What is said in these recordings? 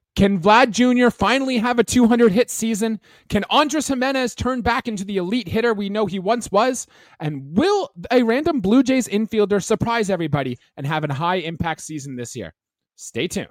Can Vlad Jr. finally have a 200 hit season? Can Andres Gimenez turn back into the elite hitter we know he once was? And will a random Blue Jays infielder surprise everybody and have a high impact season this year? Stay tuned.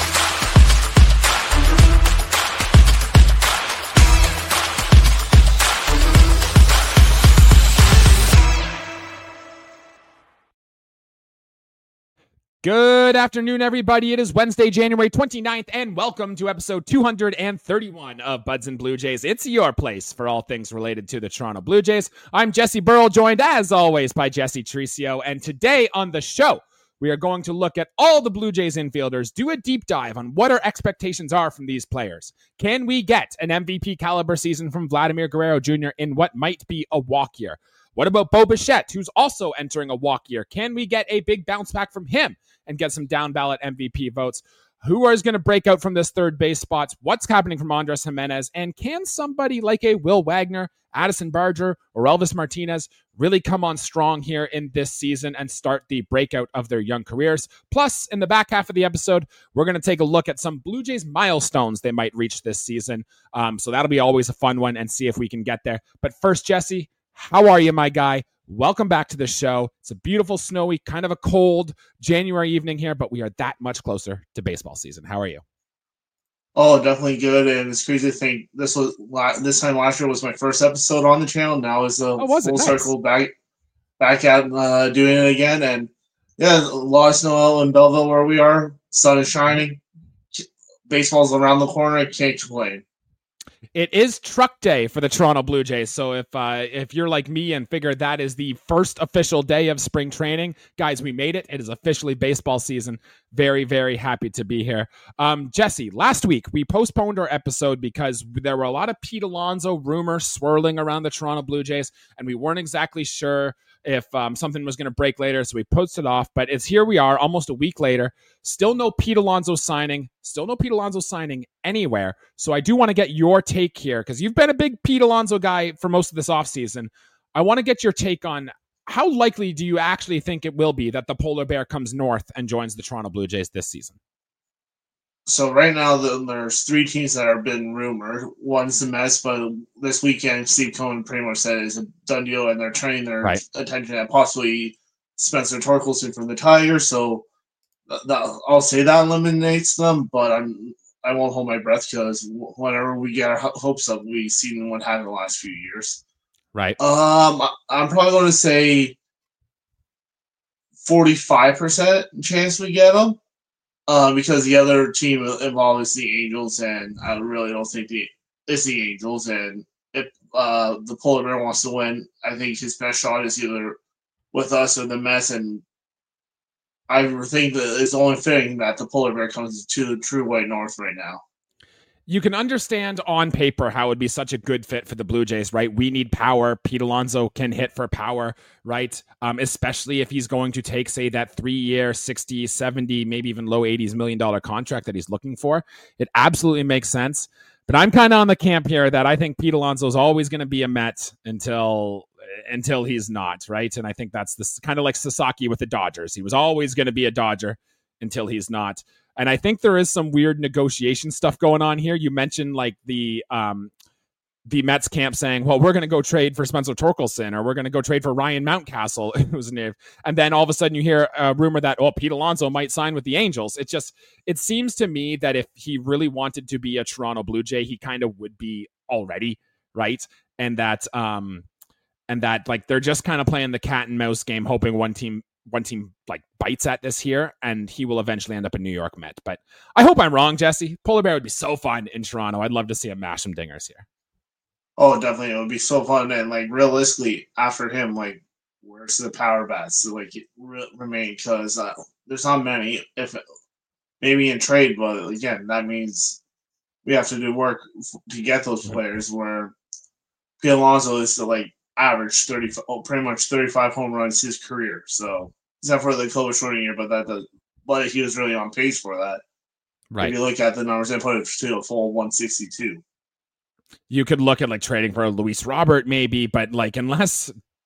Good afternoon, everybody. It is Wednesday, January 29th, and welcome to episode 231 of Buds and Blue Jays. It's your place for all things related to the Toronto Blue Jays. I'm Jesse Burrell, joined as always by Jesse Tricio, and today on the show, we are going to look at all the Blue Jays infielders, do a deep dive on what our expectations are from these players. Can we get an MVP caliber season from Vladimir Guerrero Jr. in what might be a walk year? What about Bo Bichette, who's also entering a walk year? Can we get a big bounce back from him and get some down ballot MVP votes? Who is going to break out from this third base spots? What's happening from Andres Gimenez? And can somebody like a Will Wagner, Addison Barger, or Elvis Martinez really come on strong here in this season and start the breakout of their young careers? Plus, in the back half of the episode, we're going to take a look at some Blue Jays milestones they might reach this season. So that'll be always a fun one and see if we can get there. But first, Jesse, how are you, my guy? Welcome back to the show. It's a beautiful, snowy, kind of a cold January evening here, but we are that much closer to baseball season. How are you? Oh, definitely good. And it's crazy to think this time last year was my first episode on the channel. Now is a full circle back at doing it again. And yeah, a lot of snow out in Belleville where we are. Sun is shining. Baseball's around the corner. I can't complain. It is truck day for the Toronto Blue Jays. So if you're like me and figure that is the first official day of spring training, guys, we made it. It is officially baseball season. Very, very happy to be here. Jesse, last week we postponed our episode because there were a lot of Pete Alonso rumors swirling around the Toronto Blue Jays, and we weren't exactly sure if something was going to break later, so we posted off. But it's here we are, almost a week later. Still no Pete Alonso signing. Still no Pete Alonso signing anywhere. So I do want to get your take here, because you've been a big Pete Alonso guy for most of this offseason. I want to get your take on how likely do you actually think it will be that the Polar Bear comes north and joins the Toronto Blue Jays this season? So right now, there's three teams that have been rumored. One's the Mets, but this weekend, Steve Cohen pretty much said it's a done deal, and they're turning their attention at possibly Spencer Torkelson from the Tigers. So I'll say that eliminates them, but I won't hold my breath, because whenever we get our hopes up, we've seen what happened the last few years. Right. I'm probably going to say 45% chance we get them. Because the other team involved is the Angels, and I really don't think it's the Angels. And if the Polar Bear wants to win, I think his best shot is either with us or the Mets. And I think that it's only fitting that the Polar Bear comes to the true white north right now. You can understand on paper how it would be such a good fit for the Blue Jays, right? We need power. Pete Alonso can hit for power, right? Especially if he's going to take, say, that 3-year, 60, 70, maybe even low 80s $1 million contract that he's looking for. It absolutely makes sense. But I'm kind of on the camp here that I think Pete Alonso is always going to be a Met until he's not, right? And I think that's this kind of like Sasaki with the Dodgers. He was always going to be a Dodger until he's not. And I think there is some weird negotiation stuff going on here. You mentioned like the Mets camp saying, well, we're going to go trade for Spencer Torkelson, or we're going to go trade for Ryan Mountcastle. And then all of a sudden you hear a rumor that, Pete Alonso might sign with the Angels. It seems to me that if he really wanted to be a Toronto Blue Jay, he kind of would be already, right? And that like they're just kind of playing the cat and mouse game, hoping one team like bites at this here, and he will eventually end up a New York Met. But I hope I'm wrong, Jesse. Polar Bear would be so fun in Toronto. I'd love to see him mash some dingers here. Oh, definitely. It would be so fun. And like realistically, after him, like where's the power bats to like remain? Because there's not many. If maybe in trade, but again, that means we have to do work to get those players. Where Pete Alonso is to like average pretty much 35 home runs his career. So except for the COVID shorting year, but he was really on pace for that. Right. If you look at the numbers, they put it to a full 162. You could look at like trading for Luis Robert maybe, but like unless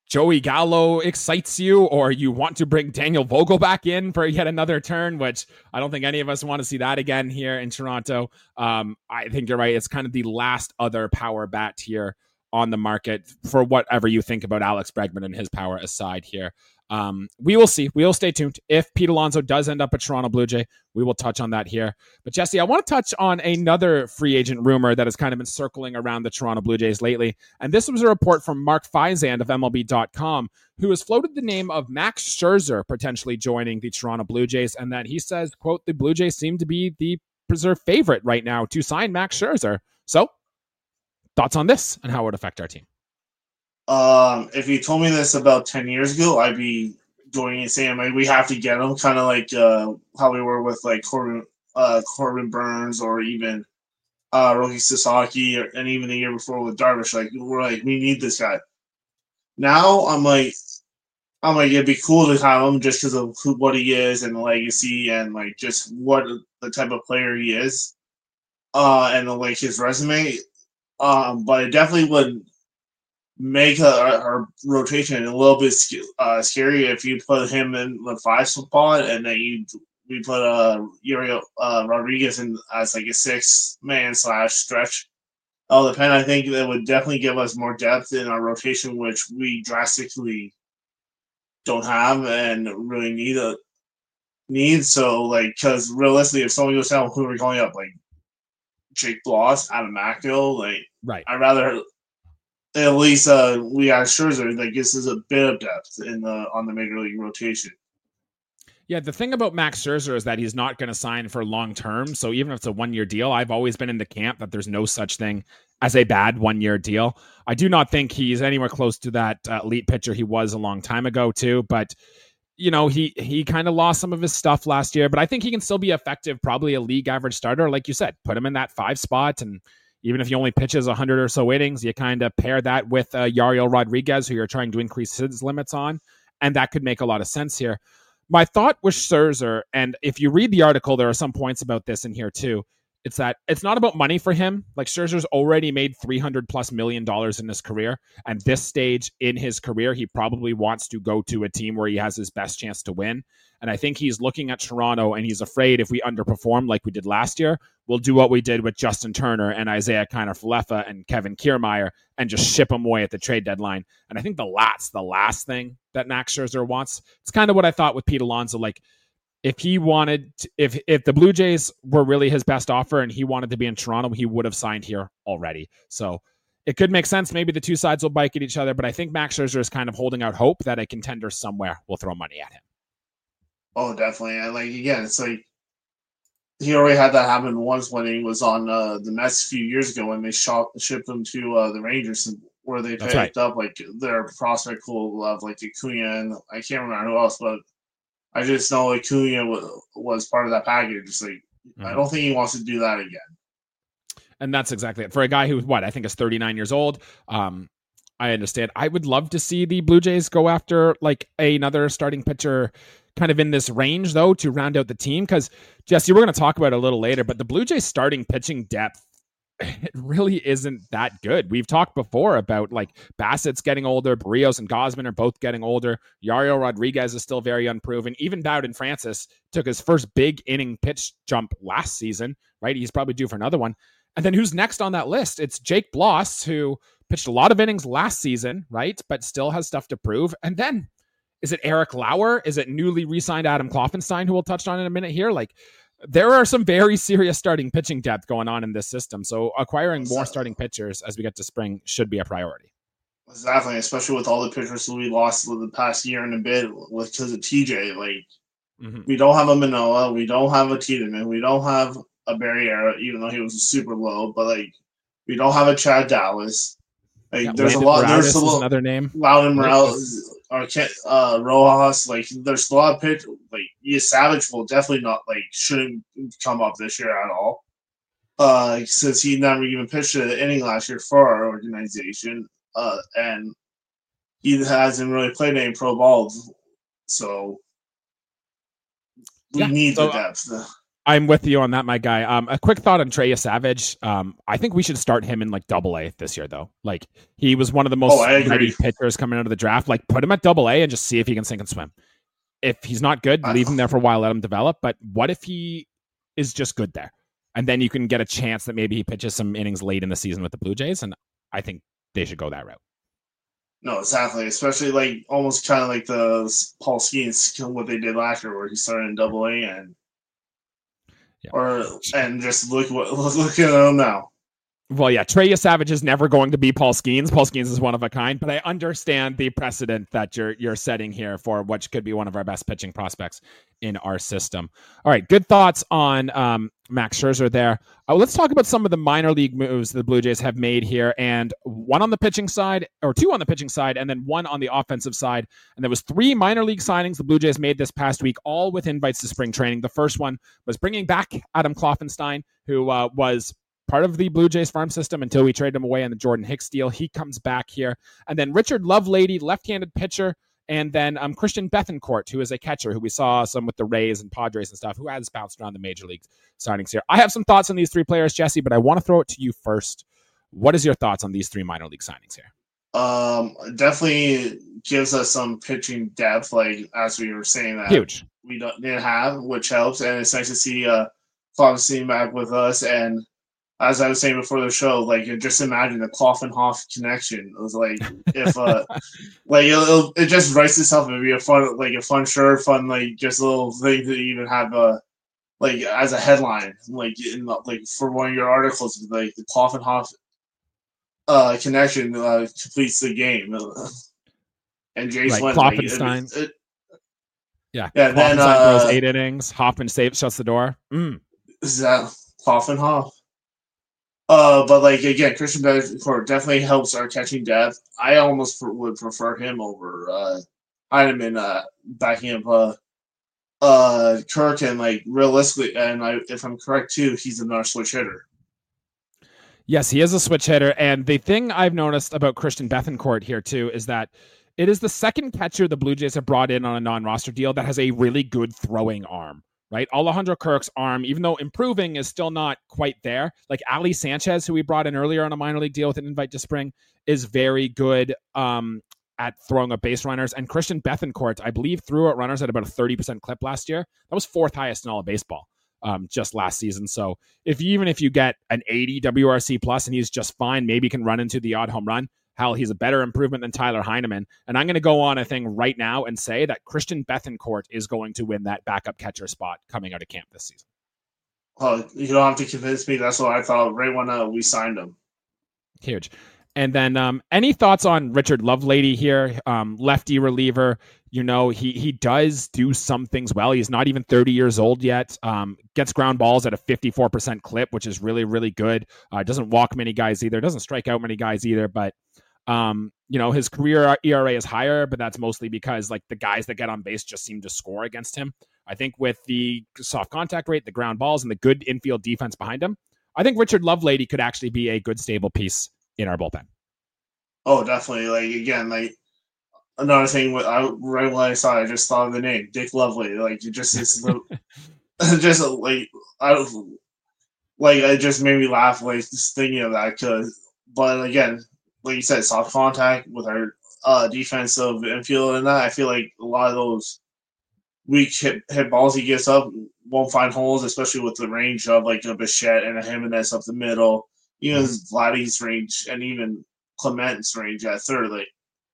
Joey Gallo excites you, or you want to bring Daniel Vogel back in for yet another turn, which I don't think any of us want to see that again here in Toronto. I think you're right. It's kind of the last other power bat here on the market for whatever you think about Alex Bregman and his power aside here. We will see. We will stay tuned. If Pete Alonso does end up a Toronto Blue Jay, we will touch on that here. But Jesse, I want to touch on another free agent rumor that has kind of been circling around the Toronto Blue Jays lately. And this was a report from Mark Feizand of MLB.com, who has floated the name of Max Scherzer potentially joining the Toronto Blue Jays. And that he says, quote, the Blue Jays seem to be the preserved favorite right now to sign Max Scherzer. So thoughts on this and how it would affect our team? If you told me this about 10 years ago, I'd be going and saying, like, we have to get him, kind of like how we were with like Corbin Burns, or even Roki Sasaki, and even the year before with Darvish. Like, we're like, we need this guy. Now I'm like, it'd be cool to have him just because of what he is and the legacy and like just what the type of player he is, and like his resume. But it definitely would make our rotation a little bit scary if you put him in the 5 spot, and then we put Yuri Rodriguez in as like a 6-man / stretch. I think that would definitely give us more depth in our rotation, which we drastically don't have and really need. So, like, because realistically, if someone goes down, who are we calling up? Like Jake Bloss, Adam McNeil, like, right? I'd rather at least we got Scherzer that gives us a bit of depth on the major league rotation. Yeah, the thing about Max Scherzer is that he's not going to sign for long term. So even if it's a 1-year deal, I've always been in the camp that there's no such thing as a bad 1-year deal. I do not think he's anywhere close to that elite pitcher he was a long time ago too. But you know, he kind of lost some of his stuff last year, but I think he can still be effective, probably a league average starter. Like you said, put him in that 5 spot, and even if he only pitches 100 or so innings, you kind of pair that with Yariel Rodriguez, who you're trying to increase his limits on, and that could make a lot of sense here. My thought was Scherzer, and if you read the article, there are some points about this in here too. It's that it's not about money for him. Like, Scherzer's already made $300+ million in his career, and this stage in his career, he probably wants to go to a team where he has his best chance to win. And I think he's looking at Toronto, and he's afraid if we underperform like we did last year, we'll do what we did with Justin Turner and Isaiah Kiner-Falefa and Kevin Kiermaier and just ship them away at the trade deadline. And I think the last thing that Max Scherzer wants. It's kind of what I thought with Pete Alonso. Like, if he wanted, if the Blue Jays were really his best offer and he wanted to be in Toronto, he would have signed here already. So it could make sense. Maybe the two sides will bike at each other, but I think Max Scherzer is kind of holding out hope that a contender somewhere will throw money at him. Oh, definitely. And like, again, it's like he already had that happen once when he was on the Mets a few years ago when they shipped him to the Rangers, where they picked up like their prospect pool of like Acuna, and I can't remember who else, but I just know Acuna was part of that package. It's like, I don't think he wants to do that again. And that's exactly it. For a guy who, I think is 39 years old, I understand. I would love to see the Blue Jays go after like another starting pitcher kind of in this range, though, to round out the team. Because, Jesse, we're going to talk about it a little later, but the Blue Jays starting pitching depth, it really isn't that good. We've talked before about like Bassett's getting older, Barrios and Gausman are both getting older. Yariel Rodriguez is still very unproven. Even Bowden Francis took his first big inning pitch jump last season, right? He's probably due for another one. And then who's next on that list? It's Jake Bloss, who pitched a lot of innings last season, right? But still has stuff to prove. And then is it Eric Lauer? Is it newly re-signed Adam Kloffenstein, who we'll touch on in a minute here? Like, there are some very serious starting pitching depth going on in this system. So acquiring more starting pitchers as we get to spring should be a priority. Exactly, especially with all the pitchers that we lost the past year and a bit because of TJ. Like, we don't have a Manoah, we don't have a Tiedemann, we don't have a Barriera, even though he was super low, but like, we don't have a Chad Dallas. Like, there's Landon a lot. Morales there's a lot. Another name. Loudon Morales, or Rojas. Like, there's a lot of pitch. Like, Savage will definitely not shouldn't come up this year at all. Since he never even pitched an inning last year for our organization, and he hasn't really played any pro ball, so we need the depth. I'm with you on that, my guy. A quick thought on Trey Savage. I think we should start him in like AA this year, though. Like he was one of the most ready pitchers coming out of the draft. Like put him at AA and just see if he can sink and swim. If he's not good, leave him there for a while, let him develop. But what if he is just good there? And then you can get a chance that maybe he pitches some innings late in the season with the Blue Jays. And I think they should go that route. No, exactly. Especially like almost kind of like the Paul Skeens, what they did last year, where he started in AA and just look at him now. Well, yeah, Trey Savage is never going to be Paul Skeens. Paul Skeens is one of a kind, but I understand the precedent that you're setting here for what could be one of our best pitching prospects in our system. All right, good thoughts on Max Scherzer there. Let's talk about some of the minor league moves the Blue Jays have made here, and one on the pitching side, or two on the pitching side, and then one on the offensive side. And there was 3 minor league signings the Blue Jays made this past week, all with invites to spring training. The first one was bringing back Adam Kloffenstein, who was part of the Blue Jays farm system until we trade him away in the Jordan Hicks deal. He comes back here. And then Richard Lovelady, left-handed pitcher, and then Christian Bethancourt, who is a catcher, who we saw some with the Rays and Padres and stuff, who has bounced around the major league signings here. I have some thoughts on these 3 players, Jesse, but I want to throw it to you first. What is your thoughts on these 3 minor league signings here? Definitely gives us some pitching depth, like as we were saying that huge we didn't have, which helps. And it's nice to see Kloffenstein back with us. And as I was saying before the show, like just imagine the Kloffenhoff connection. It was like if like it just writes itself. It'd be a fun shirt, fun like just a little thing to even have like as a headline, like for one of your articles, like the Kloffenhoff connection completes the game. And Jace went Kloffenstein. Yeah. Then throws 8 innings. Hoffman shuts the door. Is that Kloffenhoff? But like again, Christian Bethancourt definitely helps our catching depth. I almost would prefer him over Heineman backing up Kirk, and like realistically, and if I'm correct too, he's another switch hitter. Yes, he is a switch hitter, and the thing I've noticed about Christian Bethancourt here too is that it is the second catcher the Blue Jays have brought in on a non-roster deal that has a really good throwing arm. Right, Alejandro Kirk's arm, even though improving, is still not quite there. Like Ali Sanchez, who we brought in earlier on a minor league deal with an invite to spring, is very good at throwing up base runners. And Christian Bethancourt, I believe, threw out runners at about a 30% clip last year. That was 4th highest in all of baseball just last season. So even if you get an 80 WRC plus and he's just fine, maybe can run into the odd home run. Hell, he's a better improvement than Tyler Heineman. And I'm going to go on a thing right now and say that Christian Bethancourt is going to win that backup catcher spot coming out of camp this season. Oh, you don't have to convince me. That's what I thought right when we signed him. Huge. And then any thoughts on Richard Lovelady here? Lefty reliever. You know, he does do some things well. He's not even 30 years old yet. Gets ground balls at a 54% clip, which is really, really good. Doesn't walk many guys either. Doesn't strike out many guys either. But, you know, his career ERA is higher, but that's mostly because like the guys that get on base just seem to score against him. I think with the soft contact rate, the ground balls, and the good infield defense behind him, I think Richard Lovelady could actually be a good stable piece in our bullpen. Oh, definitely. Like, again, like, another thing, right when I saw it, I just thought of the name, Dick Lovelady. Like, it just is, just like, it just made me laugh, like, just thinking of that. But again, like you said, soft contact with our defensive infield and that, I feel like a lot of those weak hit balls he gets up won't find holes, especially with the range of like a Bichette and a Jimenez up the middle, even Vladdy's range and even Clement's range at third. Like,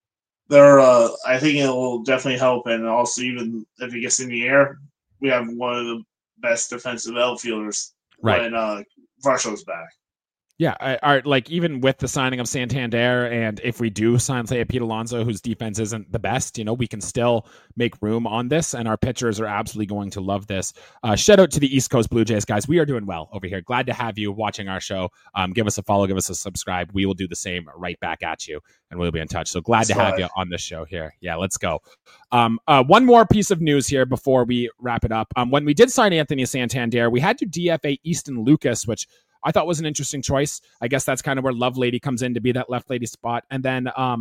I think it will definitely help, and also even if it gets in the air, we have one of the best defensive outfielders when Varsho's back. Yeah, like even with the signing of Santander, and if we do sign, say, a Pete Alonso, whose defense isn't the best, you know, we can still make room on this, and our pitchers are absolutely going to love this. Shout out to the East Coast Blue Jays, guys. We are doing well over here. Glad to have you watching our show. Give us a follow, give us a subscribe. We will do the same right back at you, and we'll be in touch. So glad to have you on the show here. Yeah, let's go. One more piece of news here before we wrap it up. When we did sign Anthony Santander, we had to DFA Easton Lucas, which I thought was an interesting choice. I guess that's kind of where Lovelady comes in to be that left lady spot. And then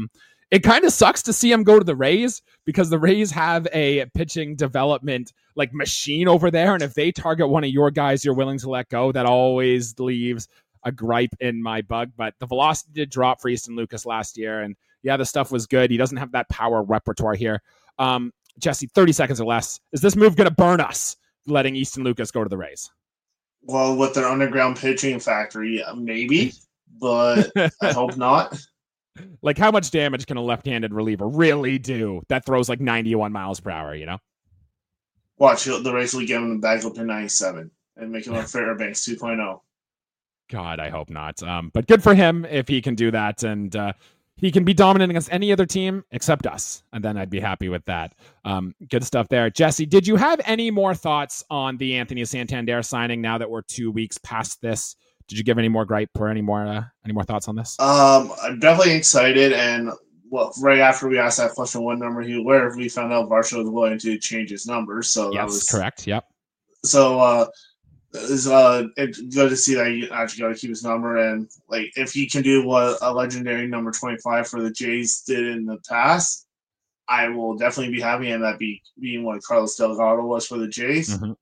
It kind of sucks to see him go to the Rays because the Rays have a pitching development like machine over there. And if they target one of your guys you're willing to let go, that always leaves a gripe in my bug. But the velocity did drop for Easton Lucas last year. And yeah, the stuff was good. He doesn't have that power repertoire here. Jesse, 30 seconds or less. Is this move going to burn us, letting Easton Lucas go to the Rays? Well, with their underground pitching factory, maybe, but I hope not. Like, how much damage can a left-handed reliever really do that throws like 91 miles per hour, you know? Watch, the Rays will give him back up to 97 and make him a Fairbanks 2.0. God, I hope not. But good for him if he can do that, and he can be dominant against any other team except us, and then I'd be happy with that. Good stuff there. Jesse, did you have any more thoughts on the Anthony Santander signing now that we're 2 weeks past this? Did you give any more gripe or any more thoughts on this? I'm definitely excited, and right after we asked that question, what number he would wear, we found out Varsho was willing to change his number. So yes, that was correct. Yep. So it's good to see that he actually got to keep his number, and like if he can do what a legendary number 25 for the Jays did in the past, I will definitely be happy, and that being what Carlos Delgado was for the Jays. Mm-hmm.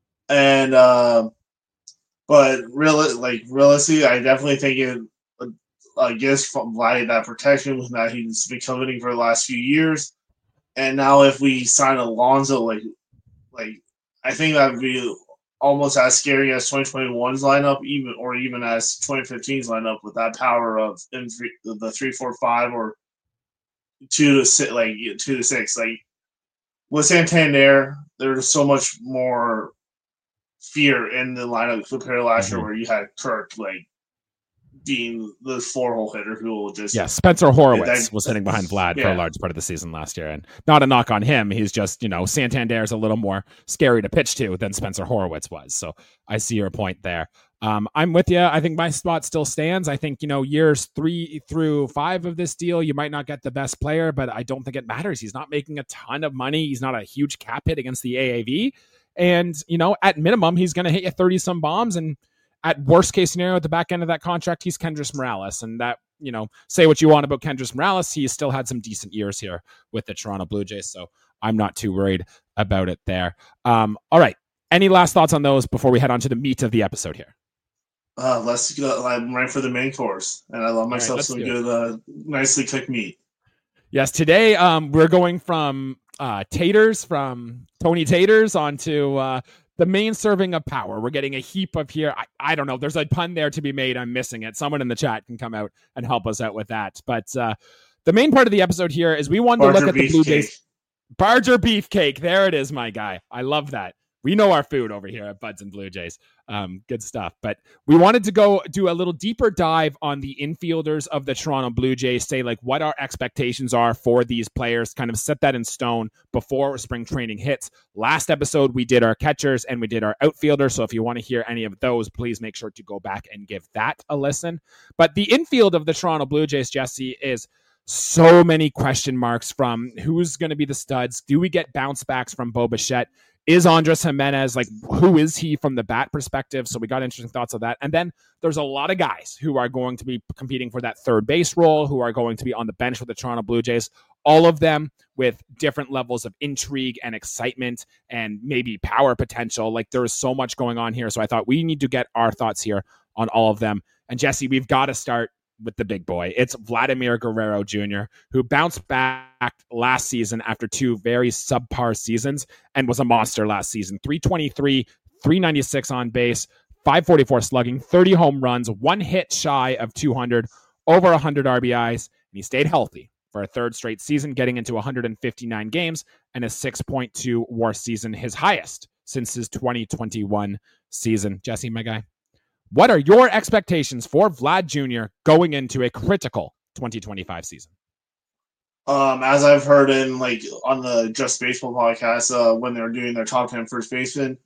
And but realistically, I definitely think it gives Vladdy that protection that he's been coveting for the last few years. And now if we sign Alonso, like I think that would be almost as scary as 2021's lineup, even as 2015's lineup, with that power of the 3-4-5 or 2-6, like 2-6. Like with Santander, there's so much more fear in the lineup compared to last year, where you had Kirk like being the 4-hole hitter who will just Spencer Horwitz was hitting behind Vlad for a large part of the season last year, and not a knock on him. He's just Santander is a little more scary to pitch to than Spencer Horwitz was. So I see your point there. I'm with you. I think my spot still stands. I think years 3 through 5 of this deal, you might not get the best player, but I don't think it matters. He's not making a ton of money. He's not a huge cap hit against the AAV. And, at minimum, he's going to hit you 30-some bombs. And at worst case scenario, at the back end of that contract, he's Kendrys Morales. And that, say what you want about Kendrys Morales, he still had some decent years here with the Toronto Blue Jays. So I'm not too worried about it there. All right. Any last thoughts on those before we head on to the meat of the episode here? Let's go. I'm right for the main course. And I love myself some good, nicely cooked meat. Yes, today we're going from taters, from Tony Taters, onto the main serving of power. We're getting a heap of here. I don't know. There's a pun there to be made. I'm missing it. Someone in the chat can come out and help us out with that. But the main part of the episode here is we wanted to look at the Blue Jays. Barger Beefcake. There it is, my guy. I love that. We know our food over here at Buds and Blue Jays. Good stuff. But we wanted to go do a little deeper dive on the infielders of the Toronto Blue Jays, say like what our expectations are for these players, kind of set that in stone before spring training hits. Last episode, we did our catchers and we did our outfielders. So if you want to hear any of those, please make sure to go back and give that a listen. But the infield of the Toronto Blue Jays, Jesse, is so many question marks from who's going to be the studs. Do we get bounce backs from Bo Bichette? Is Andres Jimenez, like, who is he from the bat perspective? So we got interesting thoughts on that. And then there's a lot of guys who are going to be competing for that third base role, who are going to be on the bench with the Toronto Blue Jays, all of them with different levels of intrigue and excitement and maybe power potential. Like, there's so much going on here. So I thought we need to get our thoughts here on all of them. And Jesse, we've got to start with the big boy. It's Vladimir Guerrero Jr., who bounced back last season after 2 very subpar seasons and was a monster last season. 323, 396 on base, 544 slugging, 30 home runs, 1 hit shy of 200, over 100 RBIs, and he stayed healthy for a 3rd straight season, getting into 159 games and a 6.2 WAR season, his highest since his 2021 season. Jesse, my guy, what are your expectations for Vlad Jr. going into a critical 2025 season? As I've heard in on the Just Baseball podcast, when they're doing their top 10 first baseman,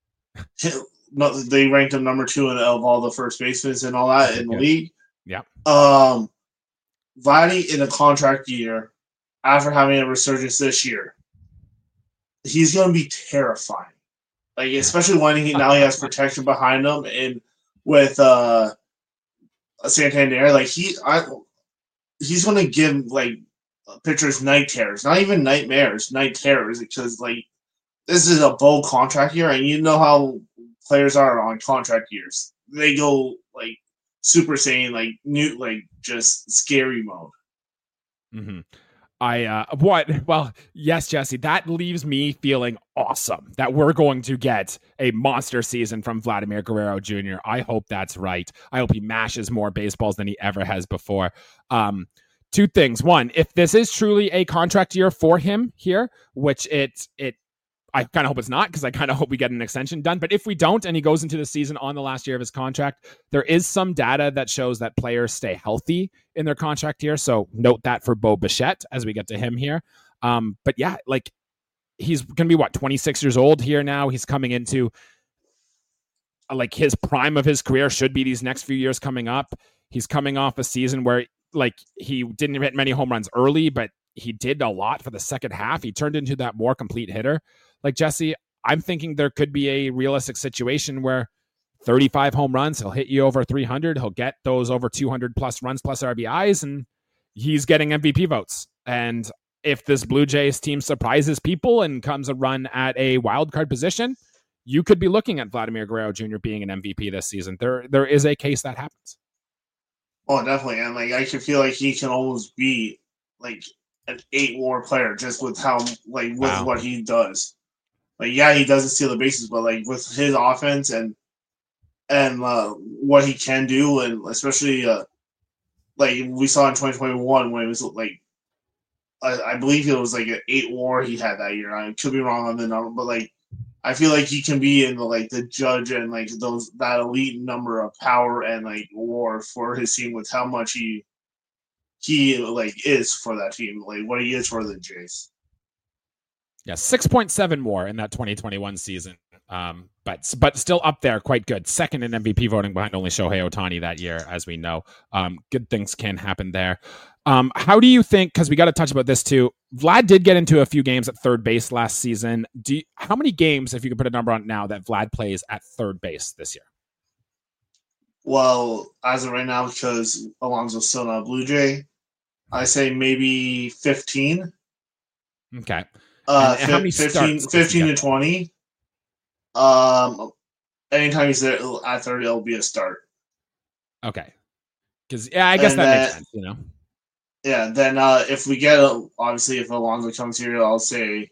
they ranked him number 2 of all the first basemen and all that in the league. Yeah. Vladdy in a contract year, after having a resurgence this year, he's going to be terrifying. Especially when he has protection behind him, and with Santander, he's going to give pitchers night terrors, not even nightmares, night terrors, because like this is a bold contract year, and you know how players are on contract years. They go like Super Saiyan, like new, like just scary mode. Mm-hmm. Well, yes, Jesse, that leaves me feeling awesome that we're going to get a monster season from Vladimir Guerrero Jr. I hope that's right. I hope he mashes more baseballs than he ever has before. Two things. One, if this is truly a contract year for him here, which I kind of hope it's not, because I kind of hope we get an extension done. But if we don't, and he goes into the season on the last year of his contract, there is some data that shows that players stay healthy in their contract year. So note that for Bo Bichette as we get to him here. But yeah, like he's going to be 26 years old here now. He's coming into like his prime of his career should be these next few years coming up. He's coming off a season where like he didn't hit many home runs early, but he did a lot for the second half. He turned into that more complete hitter. Like, Jesse, I'm thinking there could be a realistic situation where 35 home runs, he'll hit you over 300. He'll get those over 200 plus runs plus RBIs, and he's getting MVP votes. And if this Blue Jays team surprises people and comes a run at a wild card position, you could be looking at Vladimir Guerrero Jr. being an MVP this season. There is a case that happens. Oh, definitely. And like I can feel like he can almost be like an 8-WAR player just with how like with what he does. Like, yeah, he doesn't steal the bases, but like with his offense and what he can do, and especially like we saw in 2021 when it was like I believe it was like an 8-WAR he had that year. I could be wrong on the number, but like I feel like he can be in the judge and like that elite number of power and like WAR for his team with how much he like is for that team, like what he is for the Jays. Yeah, 6.7 WAR in that 2021 season. But still up there, quite good. Second in MVP voting behind only Shohei Ohtani that year, as we know. Good things can happen there. How do you think, because we got to touch about this too, Vlad did get into a few games at third base last season. How many games, if you could put a number on it now, that Vlad plays at third base this year? Well, as of right now, because Alonso's still not a Blue Jay, I say maybe 15. Okay. And how many 15 to 20. Anytime he's there at 30, it'll be a start. Okay. Because I guess that makes sense, you know. Yeah, then if we get obviously if Alonso comes here, I'll say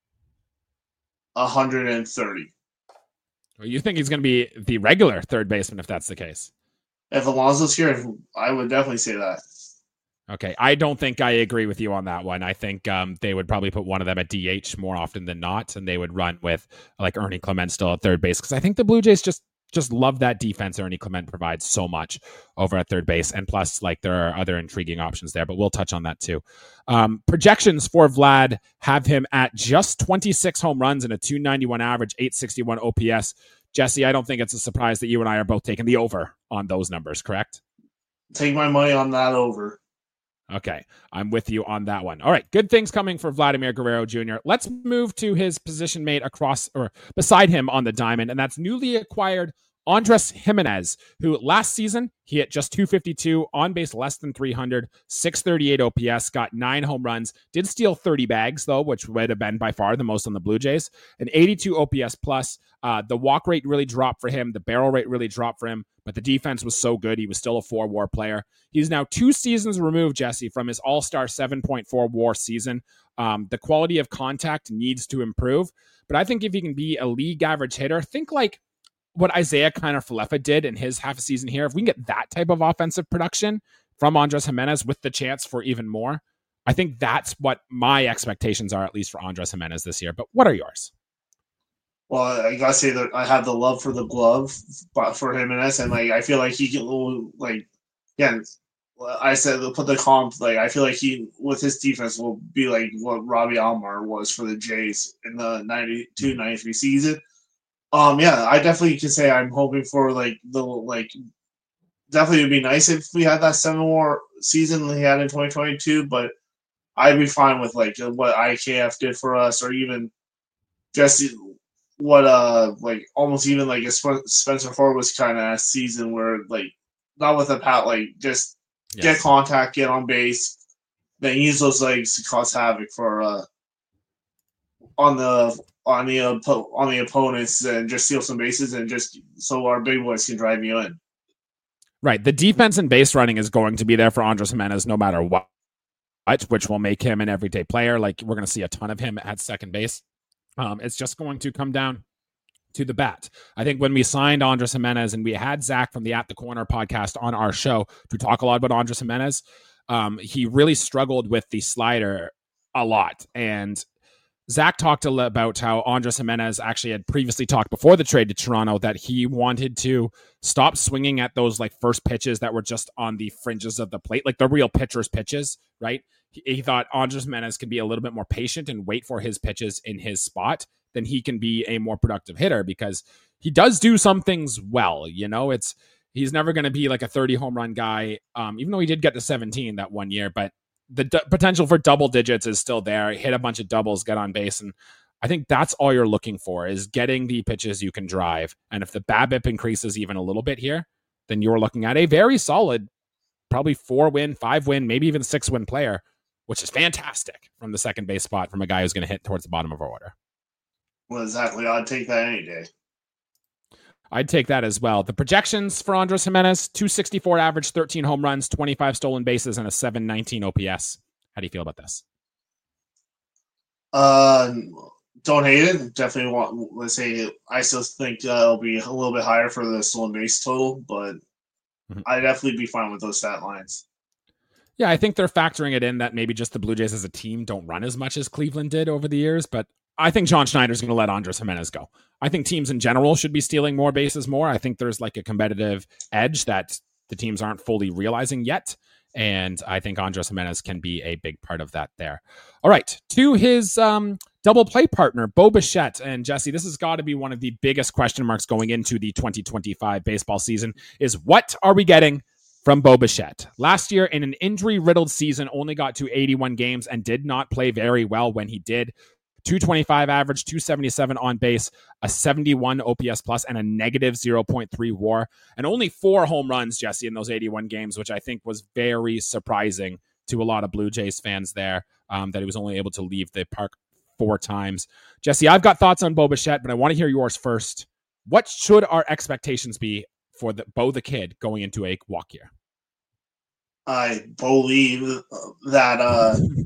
130. Well, you think he's going to be the regular third baseman if that's the case? If Alonso's here, I would definitely say that. Okay, I don't think I agree with you on that one. I think they would probably put one of them at DH more often than not, and they would run with like Ernie Clement still at third base, because I think the Blue Jays just love that defense Ernie Clement provides so much over at third base, and plus like there are other intriguing options there, but we'll touch on that too. Projections for Vlad have him at just 26 home runs and a 291 average, 861 OPS. Jesse, I don't think it's a surprise that you and I are both taking the over on those numbers, correct? Take my money on that over. Okay, I'm with you on that one. All right, good things coming for Vladimir Guerrero Jr. Let's move to his position mate across or beside him on the diamond, and that's newly acquired Andres Gimenez, who last season he hit just 252, on base less than 300, 638 OPS, got 9 home runs, did steal 30 bags though, which would have been by far the most on the Blue Jays, an 82 OPS plus. The walk rate really dropped for him, the barrel rate really dropped for him, but the defense was so good he was still a 4-WAR player. He's now 2 seasons removed, Jesse, from his all-star 7.4 WAR season. The quality of contact needs to improve, but I think if he can be a league average hitter, think like what Isaiah Kiner-Falefa did in his half a season here. If we can get that type of offensive production from Andres Gimenez with the chance for even more, I think that's what my expectations are, at least for Andres Gimenez this year. But what are yours? Well, I gotta say that I have the love for the glove for Gimenez, and like I feel like he can like again. I said put the comp, like I feel like he with his defense will be like what Robbie Alomar was for the Jays in the 92-93 season. Yeah, I definitely can say I'm hoping for definitely it would be nice if we had that 7-WAR season we had in 2022, but I'd be fine with like what IKF did for us, or even just what almost even like a Spencer Horwitz kind of season where like not with a pat, like just get contact, get on base, then use those legs to cause havoc for on the opponents and just steal some bases and just so our big boys can drive you in. Right. The defense and base running is going to be there for Andres Gimenez no matter what, which will make him an everyday player. Like we're going to see a ton of him at second base. It's just going to come down to the bat. I think when we signed Andres Gimenez and we had Zach from the At the Corner podcast on our show to talk a lot about Andres Gimenez, he really struggled with the slider a lot. And Zach talked about how Andres Gimenez actually had previously talked before the trade to Toronto that he wanted to stop swinging at those like first pitches that were just on the fringes of the plate, like the real pitcher's pitches, right? He thought Andres Gimenez could be a little bit more patient and wait for his pitches in his spot. Then he can be a more productive hitter because he does do some things well. You know, he's never going to be like a 30 home run guy, even though he did get to 17 that one year, but the potential for double digits is still there. Hit a bunch of doubles, get on base. And I think that's all you're looking for is getting the pitches you can drive. And if the BABIP increases even a little bit here, then you're looking at a very solid, probably 4-win, 5-win, maybe even 6-win player, which is fantastic from the second base spot from a guy who's going to hit towards the bottom of our order. Well, exactly. I'd take that any day. I'd take that as well. The projections for Andres Gimenez, 264 average, 13 home runs, 25 stolen bases, and a 719 OPS. How do you feel about this? Don't hate it. Definitely want, let's say, I still think it'll be a little bit higher for the stolen base total, but I'd definitely be fine with those stat lines. Yeah, I think they're factoring it in that maybe just the Blue Jays as a team don't run as much as Cleveland did over the years, but I think John Schneider's going to let Andres Gimenez go. I think teams in general should be stealing more bases more. I think there's like a competitive edge that the teams aren't fully realizing yet. And I think Andres Gimenez can be a big part of that there. All right, to his double play partner, Bo Bichette. And Jesse, this has got to be one of the biggest question marks going into the 2025 baseball season is what are we getting from Bo Bichette? Last year in an injury-riddled season, only got to 81 games and did not play very well when he did. 225 average, 277 on base, a 71 OPS plus, and a negative 0.3 WAR, and only 4 home runs, Jesse, in those 81 games, which I think was very surprising to a lot of Blue Jays fans there, that he was only able to leave the park 4 times. Jesse, I've got thoughts on Bo Bichette, but I want to hear yours first. What should our expectations be for Bo the Kid going into a walk year? I believe that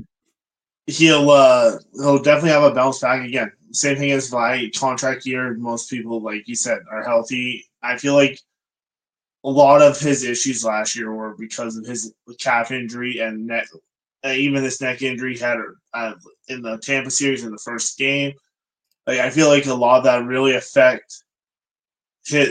he'll definitely have a bounce back again. Same thing as my contract year. Most people, like you said, are healthy. I feel like a lot of his issues last year were because of his calf injury and neck, even this neck injury he had in the Tampa series in the first game. Like I feel like a lot of that really affect his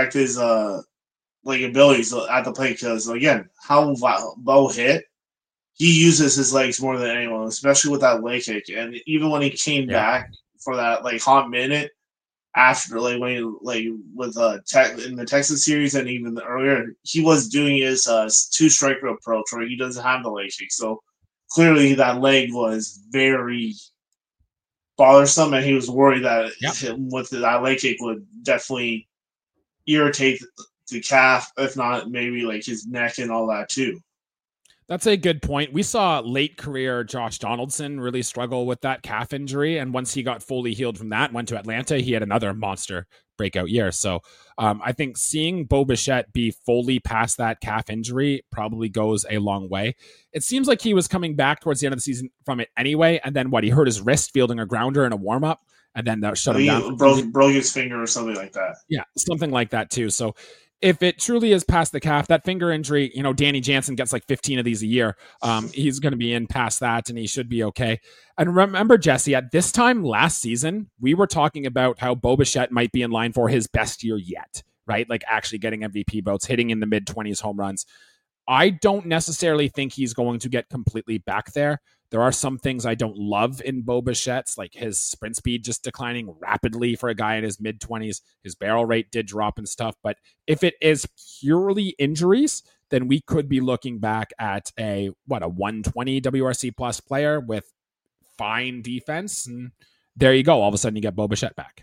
abilities at the plate because again, how Bo hit. He uses his legs more than anyone, especially with that leg kick. And even when he came back for that like hot minute after, like when he, with in the Texas series and even earlier, he was doing his 2-striker approach where he doesn't have the leg kick. So clearly that leg was very bothersome, and he was worried that with that leg kick would definitely irritate the calf, if not maybe like his neck and all that too. That's a good point. We saw late career Josh Donaldson really struggle with that calf injury. And once he got fully healed from that, went to Atlanta, he had another monster breakout year. So I think seeing Bo Bichette be fully past that calf injury probably goes a long way. It seems like he was coming back towards the end of the season from it anyway. And then he hurt his wrist fielding a grounder in a warm up. And then that shut him down. Broke his finger or something like that. Yeah, something like that too. So if it truly is past the calf, that finger injury, Danny Jansen gets like 15 of these a year. He's going to be in past that and he should be okay. And remember, Jesse, at this time last season, we were talking about how Bo Bichette might be in line for his best year yet, right? Like actually getting MVP votes, hitting in the mid-20s home runs. I don't necessarily think he's going to get completely back there. There are some things I don't love in Bo Bichette's, like his sprint speed just declining rapidly for a guy in his mid-20s. His barrel rate did drop and stuff. But if it is purely injuries, then we could be looking back at a 120 WRC plus player with fine defense. And there you go. All of a sudden you get Bo Bichette back.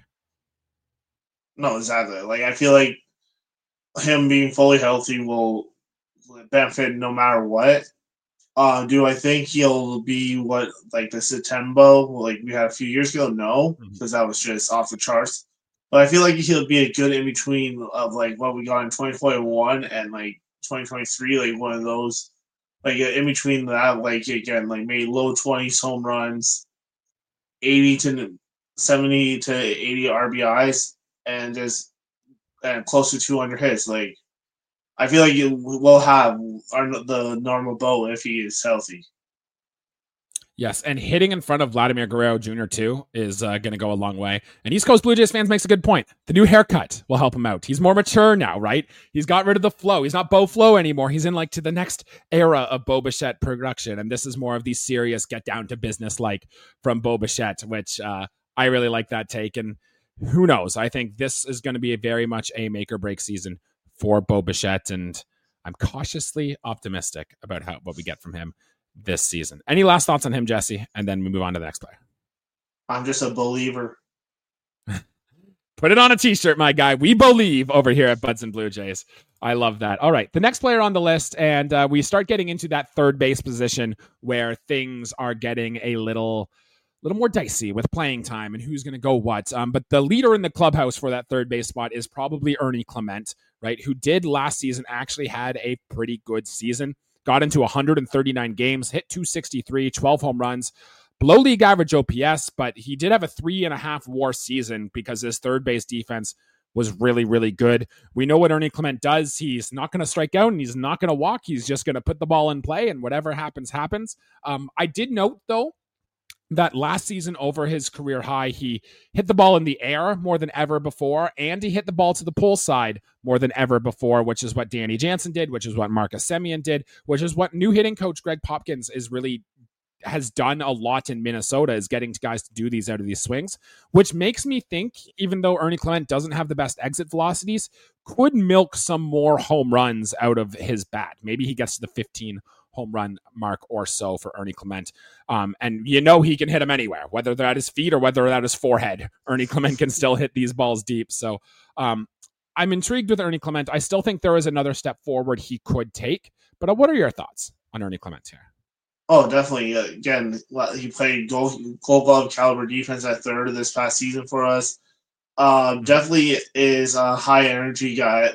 No, exactly. Like I feel like him being fully healthy will benefit no matter what. Do I think he'll be what like the September like we had a few years ago? No, because that was just off the charts. But I feel like he'll be a good in between of like what we got in 2021 and like 2023, like one of those like in between that, like again, like maybe low 20s home runs, 80 to 70 to 80 RBIs, and just and close to 200 hits. Like I feel like you will have the normal bow if he is healthy. Yes, and hitting in front of Vladimir Guerrero Jr. too is going to go a long way. And East Coast Blue Jays fans makes a good point. The new haircut will help him out. He's more mature now, right? He's got rid of the flow. He's not Bo Flow anymore. He's in like to the next era of Bo Bichette production, and this is more of the serious, get down to business like from Bo Bichette, which I really like that take. And who knows? I think this is going to be very much a make or break season for Bo Bichette, and I'm cautiously optimistic about what we get from him this season. Any last thoughts on him, Jesse? And then we move on to the next player. I'm just a believer. Put it on a t-shirt, my guy. We believe over here at Buds and Blue Jays. I love that. All right, the next player on the list, and we start getting into that third base position where things are getting a little more dicey with playing time and who's going to go what. But the leader in the clubhouse for that third base spot is probably Ernie Clement, right? Who did last season actually had a pretty good season. Got into 139 games, hit 263, 12 home runs, below league average OPS, but he did have a 3.5 WAR season because his third base defense was really, really good. We know what Ernie Clement does. He's not going to strike out and he's not going to walk. He's just going to put the ball in play and whatever happens, happens. I did note, though, that last season over his career high, he hit the ball in the air more than ever before, and he hit the ball to the pull side more than ever before, which is what Danny Jansen did, which is what Marcus Semien did, which is what new hitting coach Greg Popkins has done a lot in Minnesota, is getting guys to do these out of these swings, which makes me think, even though Ernie Clement doesn't have the best exit velocities, could milk some more home runs out of his bat. Maybe he gets to the 15 home run mark or so for Ernie Clement. And he can hit them anywhere, whether they're at his feet or whether they're at his forehead. Ernie Clement can still hit these balls deep. So I'm intrigued with Ernie Clement. I still think there is another step forward he could take. But what are your thoughts on Ernie Clement here? Oh, definitely. Again, he played gold glove caliber defense at third this past season for us. Definitely is a high energy guy,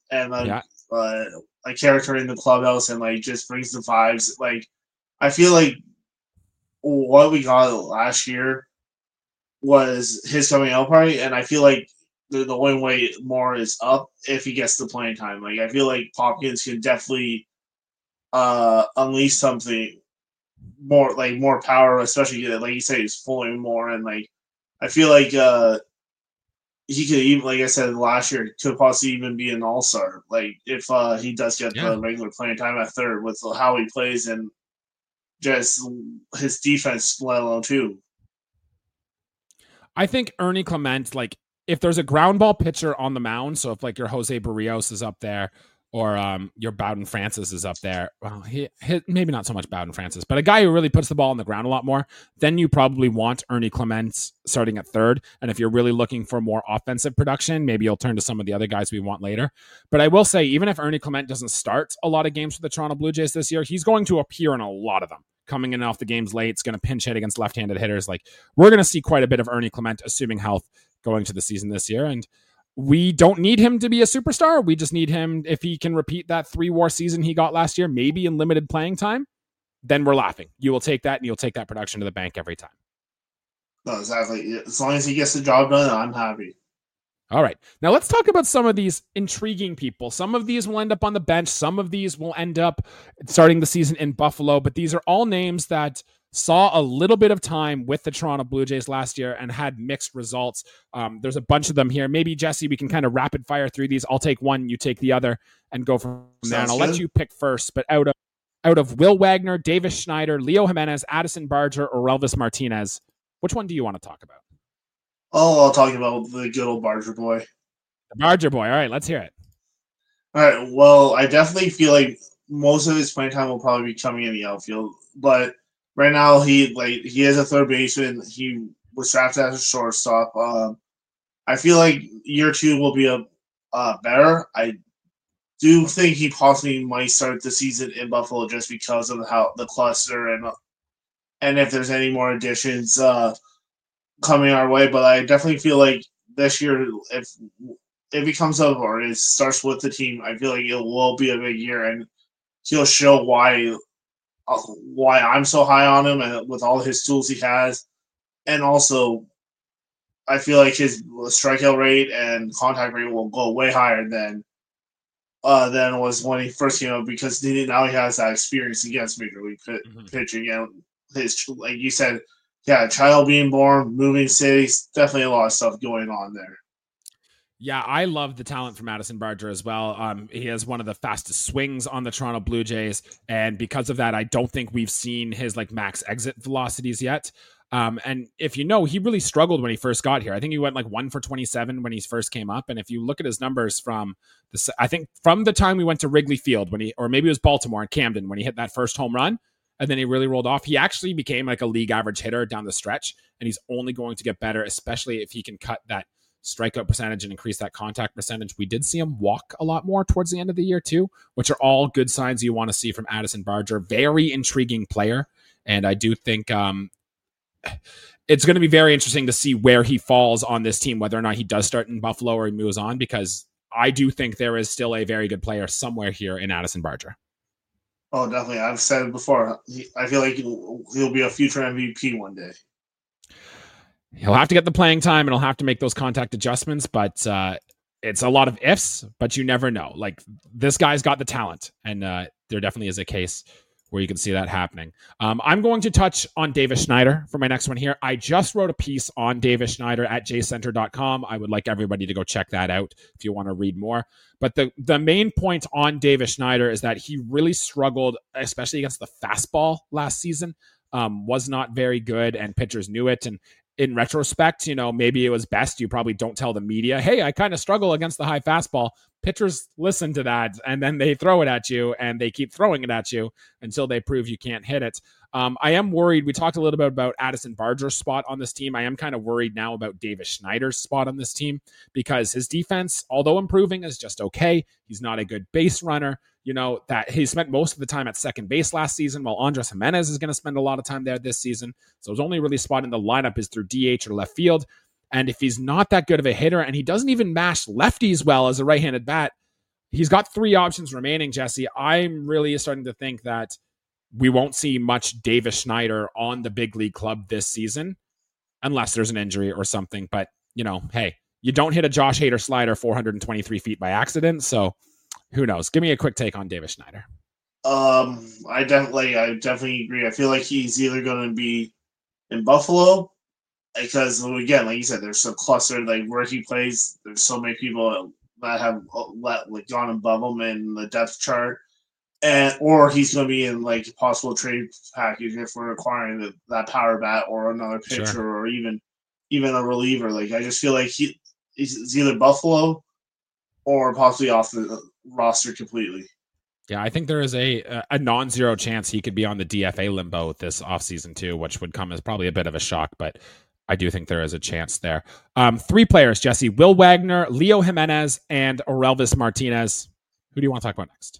a character in the clubhouse, and like just brings the vibes. Like I feel like what we got last year was his coming out party, and I feel like the only way more is up if he gets the playing time. Like I feel like Popkins can definitely unleash something more power, especially like you say, he's pulling more, and like I feel like he could even, like I said last year, could possibly even be an all-star. Like if he does get the regular playing time at third with how he plays and just his defense, let alone too. I think Ernie Clement, like if there's a ground ball pitcher on the mound, so if like your Jose Barrios is up there or your Bowden Francis is up there, well, he maybe not so much Bowden Francis, but a guy who really puts the ball on the ground a lot more, then you probably want Ernie Clement starting at third. And if you're really looking for more offensive production, maybe you'll turn to some of the other guys we want later. But I will say, even if Ernie Clement doesn't start a lot of games for the Toronto Blue Jays this year, he's going to appear in a lot of them. Coming in off the games late, it's going to pinch hit against left-handed hitters. Like we're going to see quite a bit of Ernie Clement, assuming health, going to the season this year. And we don't need him to be a superstar. We just need him, if he can repeat that 3 WAR season he got last year, maybe in limited playing time, then we're laughing. You will take that and you'll take that production to the bank every time. No, exactly. As long as he gets the job done, I'm happy. All right. Now let's talk about some of these intriguing people. Some of these will end up on the bench. Some of these will end up starting the season in Buffalo, but these are all names that saw a little bit of time with the Toronto Blue Jays last year and had mixed results. There's a bunch of them here. Maybe, Jesse, we can kind of rapid fire through these. I'll take one, you take the other, and go from there. And I'll let you pick first. But out of Will Wagner, Davis Schneider, Leo Jimenez, Addison Barger, or Elvis Martinez, which one do you want to talk about? Oh, I'll talk about the good old Barger boy. The Barger boy. All right, let's hear it. All right. Well, I definitely feel like most of his playing time will probably be coming in the outfield, but right now he is a third baseman. He was drafted as a shortstop. I feel like year 2 will be a better. I do think he possibly might start the season in Buffalo just because of how the cluster and if there's any more additions coming our way. But I definitely feel like this year, if he comes up or it starts with the team, I feel like it will be a big year, and he'll show why I'm so high on him and with all his tools he has, and also I feel like his strikeout rate and contact rate will go way higher than was when he first came up because now he has that experience against major league pitching and his, like you said, yeah, child being born, moving cities, definitely a lot of stuff going on there. Yeah, I love the talent from Madison Barger as well. He has one of the fastest swings on the Toronto Blue Jays, and because of that, I don't think we've seen his like max exit velocities yet. And if you know, he really struggled when he first got here. I think he went like 1 for 27 when he first came up. And if you look at his numbers from I think from the time we went to Wrigley Field or maybe it was Baltimore and Camden when he hit that first home run, and then he really rolled off. He actually became like a league average hitter down the stretch, and he's only going to get better, especially if he can cut that strikeout percentage and increase that contact percentage. We did see him walk a lot more towards the end of the year too, which are all good signs you want to see from Addison Barger. Very intriguing player. And I do think it's going to be very interesting to see where he falls on this team, whether or not he does start in Buffalo or he moves on, because I do think there is still a very good player somewhere here in Addison Barger. Oh, definitely. I've said it before. I feel like he'll be a future MVP one day. He'll have to get the playing time and he'll have to make those contact adjustments, but it's a lot of ifs, but you never know. Like, this guy's got the talent, and there definitely is a case where you can see that happening. I'm going to touch on Davis Schneider for my next one here. I just wrote a piece on Davis Schneider at jcenter.com. I would like everybody to go check that out if you want to read more. But the main point on Davis Schneider is that he really struggled, especially against the fastball last season. Was not very good, and pitchers knew it. And in retrospect, maybe it was best you probably don't tell the media, hey, I kind of struggle against the high fastball. Pitchers listen to that, and then they throw it at you, and they keep throwing it at you until they prove you can't hit it. I am worried. We talked a little bit about Addison Barger's spot on this team. I am kind of worried now about Davis Schneider's spot on this team because his defense, although improving, is just okay. He's not a good base runner. That he spent most of the time at second base last season, while Andres Jimenez is going to spend a lot of time there this season. So his only really spot in the lineup is through DH or left field. And if he's not that good of a hitter, and he doesn't even mash lefties well as a right-handed bat, he's got 3 options remaining, Jesse. I'm really starting to think that we won't see much Davis Schneider on the big league club this season, unless there's an injury or something. But, hey, you don't hit a Josh Hader slider 423 feet by accident, so who knows? Give me a quick take on Davis Schneider. I definitely agree. I feel like he's either going to be in Buffalo because, again, like you said, there's a cluster like where he plays. There's so many people that have gone above him in the depth chart, or he's going to be in like a possible trade package if we're acquiring that power bat or another pitcher, sure, or even a reliever. Like, I just feel like he's either Buffalo or possibly off the roster completely. Yeah, I think there is a non-zero chance he could be on the DFA limbo this offseason too, which would come as probably a bit of a shock, but I do think there is a chance there. 3 players, Jesse: Will Wagner, Leo Jimenez, and Orelvis Martinez. Who do you want to talk about next?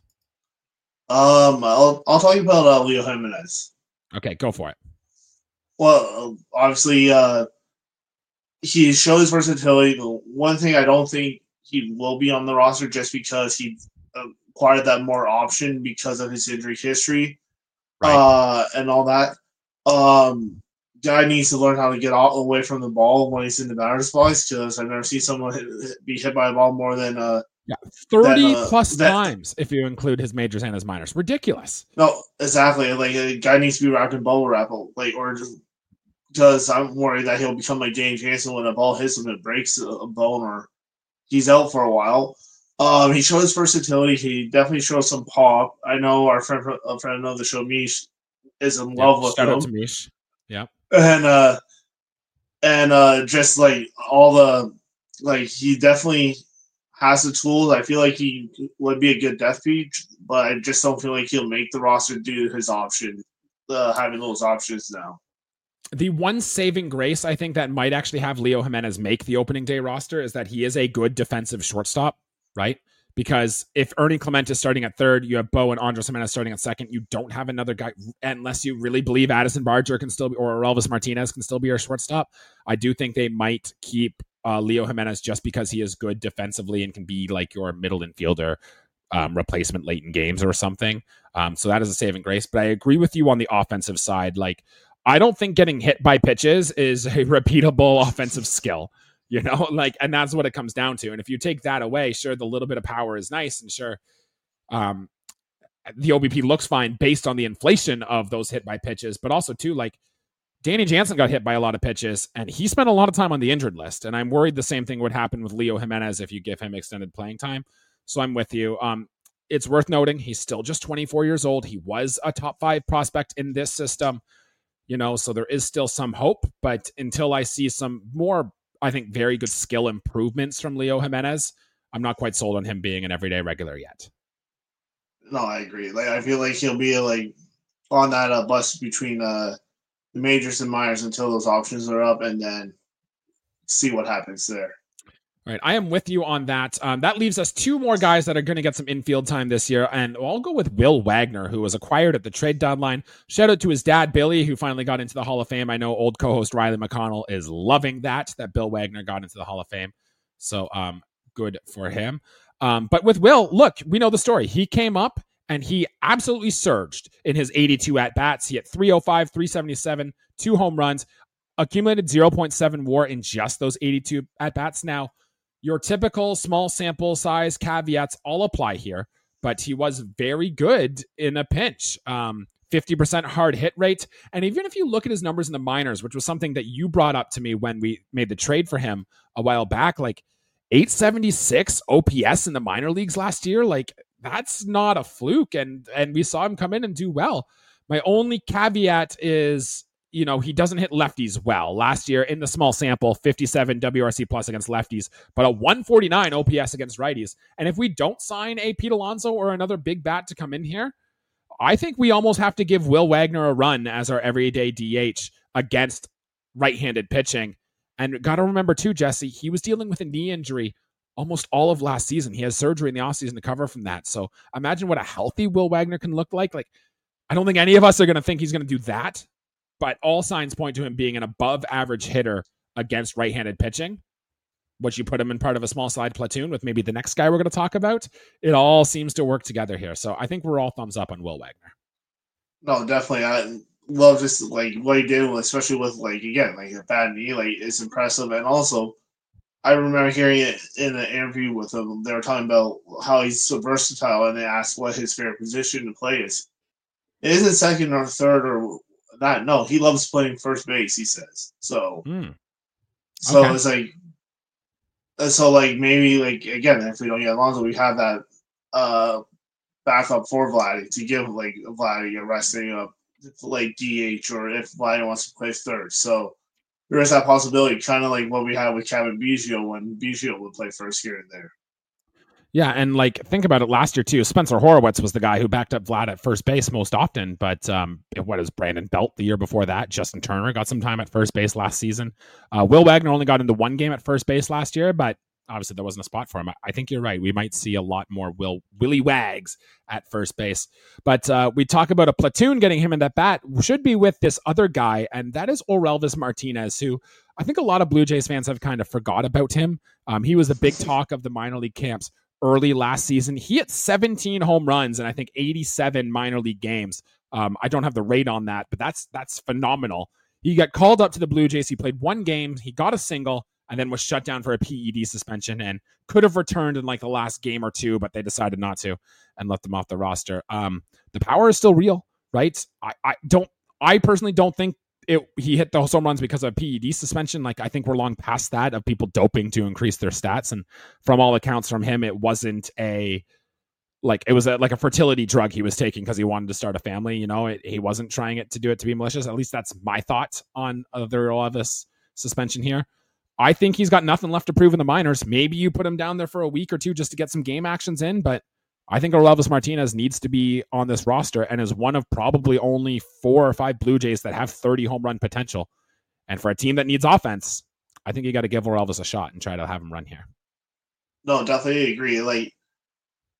I'll talk about Leo Jimenez. Okay, go for it. Well, obviously, he shows versatility. The one thing I don't think he will be on the roster just because he acquired that more option because of his injury history, right, and all that. Guy needs to learn how to get away from the ball when he's in the batter's box, because I've never seen someone be hit by a ball more than 30 plus times if you include his majors and his minors. Ridiculous. No, exactly. Like, a guy needs to be wrapped in bubble wrap, or just because I'm worried that he'll become like James Jansen when a ball hits him and breaks a bone or he's out for a while. He shows versatility. He definitely shows some pop. I know a friend of the show, Mish, is in love with him. Shout out to Mish. Yeah. And just like all the, like, he definitely has the tools. I feel like he would be a good death beat, but I just don't feel like he'll make the roster due to his option, having those options now. The one saving grace I think that might actually have Leo Jimenez make the opening day roster is that he is a good defensive shortstop, right? Because if Ernie Clement is starting at third, you have Bo and Andres Jimenez starting at second. You don't have another guy unless you really believe Addison Barger can still be, or Elvis Martinez can still be your shortstop. I do think they might keep Leo Jimenez just because he is good defensively and can be like your middle infielder replacement late in games or something. So that is a saving grace. But I agree with you on the offensive side. Like, I don't think getting hit by pitches is a repeatable offensive skill. And that's what it comes down to. And if you take that away, sure, the little bit of power is nice. And sure, the OBP looks fine based on the inflation of those hit by pitches. But also, too, like, Danny Jansen got hit by a lot of pitches, and he spent a lot of time on the injured list. And I'm worried the same thing would happen with Leo Jimenez if you give him extended playing time. So I'm with you. It's worth noting he's still just 24 years old. He was a top 5 prospect in this system, so there is still some hope. But until I see some more, I think, very good skill improvements from Leo Jimenez, I'm not quite sold on him being an everyday regular yet. No, I agree. Like, I feel like he'll be like on that bus between the majors and minors until those options are up, and then see what happens there. All right, I am with you on that. That leaves us 2 more guys that are going to get some infield time this year, and I'll go with Will Wagner, who was acquired at the trade deadline. Shout out to his dad, Billy, who finally got into the Hall of Fame. I know old co-host Riley McConnell is loving that Bill Wagner got into the Hall of Fame. So good for him. But with Will, look, we know the story. He came up, and he absolutely surged in his 82 at-bats. He hit 305, 377, 2 home runs, accumulated 0.7 WAR in just those 82 at-bats. Now, your typical small sample size caveats all apply here, but he was very good in a pinch. 50% hard hit rate. And even if you look at his numbers in the minors, which was something that you brought up to me when we made the trade for him a while back, like 876 OPS in the minor leagues last year, like that's not a fluke. And we saw him come in and do well. My only caveat is, he doesn't hit lefties well. Last year in the small sample, 57 WRC plus against lefties, but a 149 OPS against righties. And if we don't sign a Pete Alonso or another big bat to come in here, I think we almost have to give Will Wagner a run as our everyday DH against right-handed pitching. And got to remember too, Jesse, he was dealing with a knee injury almost all of last season. He has surgery in the offseason to cover from that. So imagine what a healthy Will Wagner can look like. Like, I don't think any of us are going to think he's going to do that. But all signs point to him being an above-average hitter against right-handed pitching. Would you put him in part of a small side platoon with maybe the next guy we're going to talk about? It all seems to work together here. So I think we're all thumbs up on Will Wagner. No, definitely. I love just like what he did, especially with a bad knee. Like, it's impressive. And also, I remember hearing it in an interview with him. They were talking about how he's so versatile, and they asked what his favorite position to play is. It isn't second or third or not. No, he loves playing first base, he says. So, so it's like, maybe again, if we don't get Alonso, we have that backup for Vladdy to give Vladdy a resting up DH, or if Vladdy wants to play third. So there is that possibility, kind of like what we had with Kevin Biggio when Biggio would play first here and there. Yeah, and think about it last year too. Spencer Horowitz was the guy who backed up Vlad at first base most often, but what is Brandon Belt the year before that? Justin Turner got some time at first base last season. Will Wagner only got into 1 game at first base last year, but obviously there wasn't a spot for him. I think you're right. We might see a lot more Willie Wags at first base. But we talk about a platoon getting him in that bat should be with this other guy, and that is Orelvis Martinez, who I think a lot of Blue Jays fans have kind of forgot about him. He was the big talk of the minor league camps early last season. He hit 17 home runs and I think 87 minor league games. I don't have the rate on that, but that's phenomenal. He got called up to the Blue Jays. He played 1 game. He got a single and then was shut down for a PED suspension and could have returned in the last game or 2, but they decided not to and left him off the roster. The power is still real, right? I personally don't think he hit those home runs because of a PED suspension. I think we're long past that of people doping to increase their stats. And from all accounts from him, it wasn't it was a fertility drug he was taking because he wanted to start a family. He wasn't trying it to do it to be malicious. At least that's my thought on the Orelvis suspension here. I think he's got nothing left to prove in the minors. Maybe you put him down there for a week or 2 just to get some game actions in, but I think Orelvis Martinez needs to be on this roster and is one of probably only 4 or 5 Blue Jays that have 30 home run potential. And for a team that needs offense, I think you got to give Orelvis a shot and try to have him run here. No, definitely agree.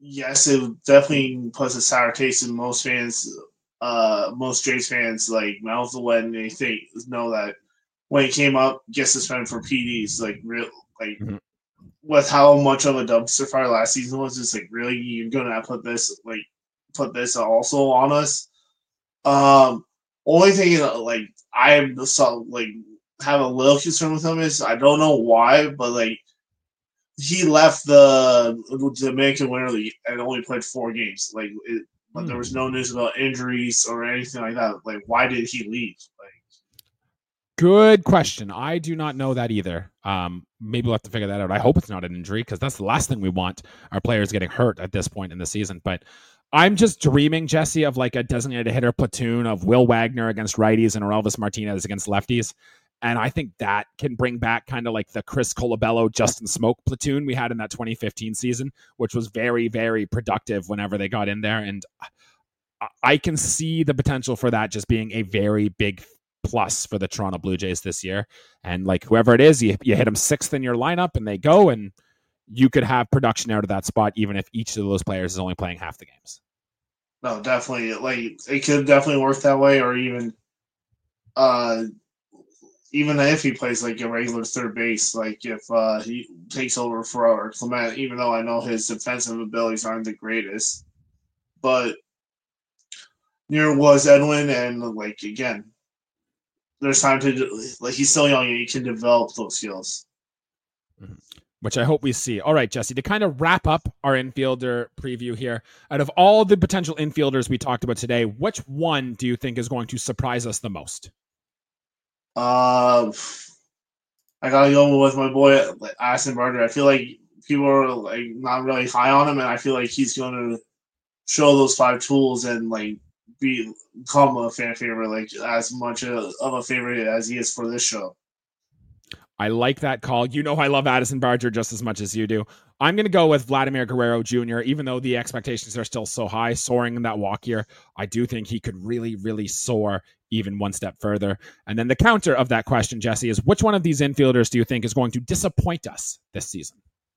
yes, it definitely puts a sour taste in most fans, most Jays fans like mouth when they know that when he came up, gets suspended for PDs, like real, like Mhm. with how much of a dumpster fire last season was. It's like really you're gonna put this also on us. Only thing like I saw like have a little concern with him is I don't know why, but like he left the Dominican Winter League and only played 4 games. But there was no news about injuries or anything like that. Like, why did he leave? Like, Good question. I do not know that either. Maybe we'll have to figure that out. I hope it's not an injury because that's the last thing we want, our players getting hurt at this point in the season. But I'm just dreaming, Jesse, of like a designated hitter platoon of Will Wagner against righties and Orelvis Martinez against lefties. And I think that can bring back kind of like the Chris Colabello, Justin Smoke platoon we had in that 2015 season, which was very, very productive whenever they got in there. And I can see the potential for that just being a very big plus for the Toronto Blue Jays this year. And like whoever it is, you hit them 6th in your lineup and they go, and you could have production out of that spot, even if each of those players is only playing half the games. no, definitely. Like, it could definitely work that way, or uh, even if he plays like a regular third base, like if he takes over for Clement, even though I know his defensive abilities aren't the greatest, but near was Edwin, and like again, there's time to like he's still young and he can develop those skills. Which I hope we see. All right, Jesse, to kind of wrap up our infielder preview here, out of all the potential infielders we talked about today, which one do you think is going to surprise us the most? I gotta go with my boy Addison Barger. I feel like people are like not really high on him, and I feel like he's going to show those 5 tools and like become a fan favorite, like as much of a favorite as he is for this show. I like that call. You know I love Addison Barger just as much as you do. I'm going to go with Vladimir Guerrero Jr., even though the expectations are still so high, soaring in that walk year. I do think he could really, really soar even one step further. And then the counter of that question, Jesse, is which one of these infielders do you think is going to disappoint us this season?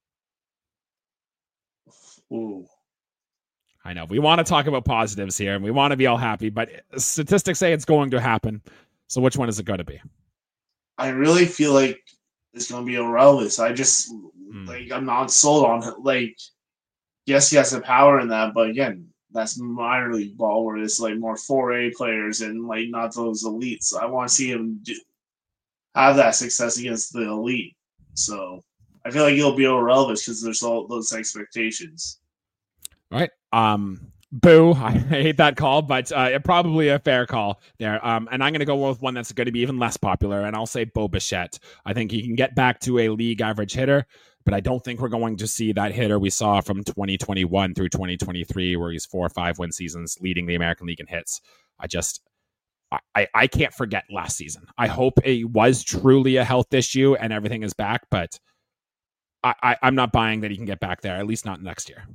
Ooh. I know we want to talk about positives here and we want to be all happy, but statistics say it's going to happen. So which one is it going to be? I really feel like it's going to be Orelvis. Like I'm not sold on him. Like, yes, he has the power in that, but again, that's minor league ball where it's like more 4A players and like not those elites. I want to see him have that success against the elite. So I feel like he'll be Orelvis because there's all those expectations. All right. Boo. I hate that call, but probably a fair call there. And I'm going to go with one that's going to be even less popular, and I'll say Bo Bichette. I think he can get back to a league average hitter, but I don't think we're going to see that hitter we saw from 2021 through 2023, where he's 4 or 5 win seasons leading the American League in hits. I can't forget last season. I hope it was truly a health issue and everything is back, but I'm not buying that he can get back there, at least not next year.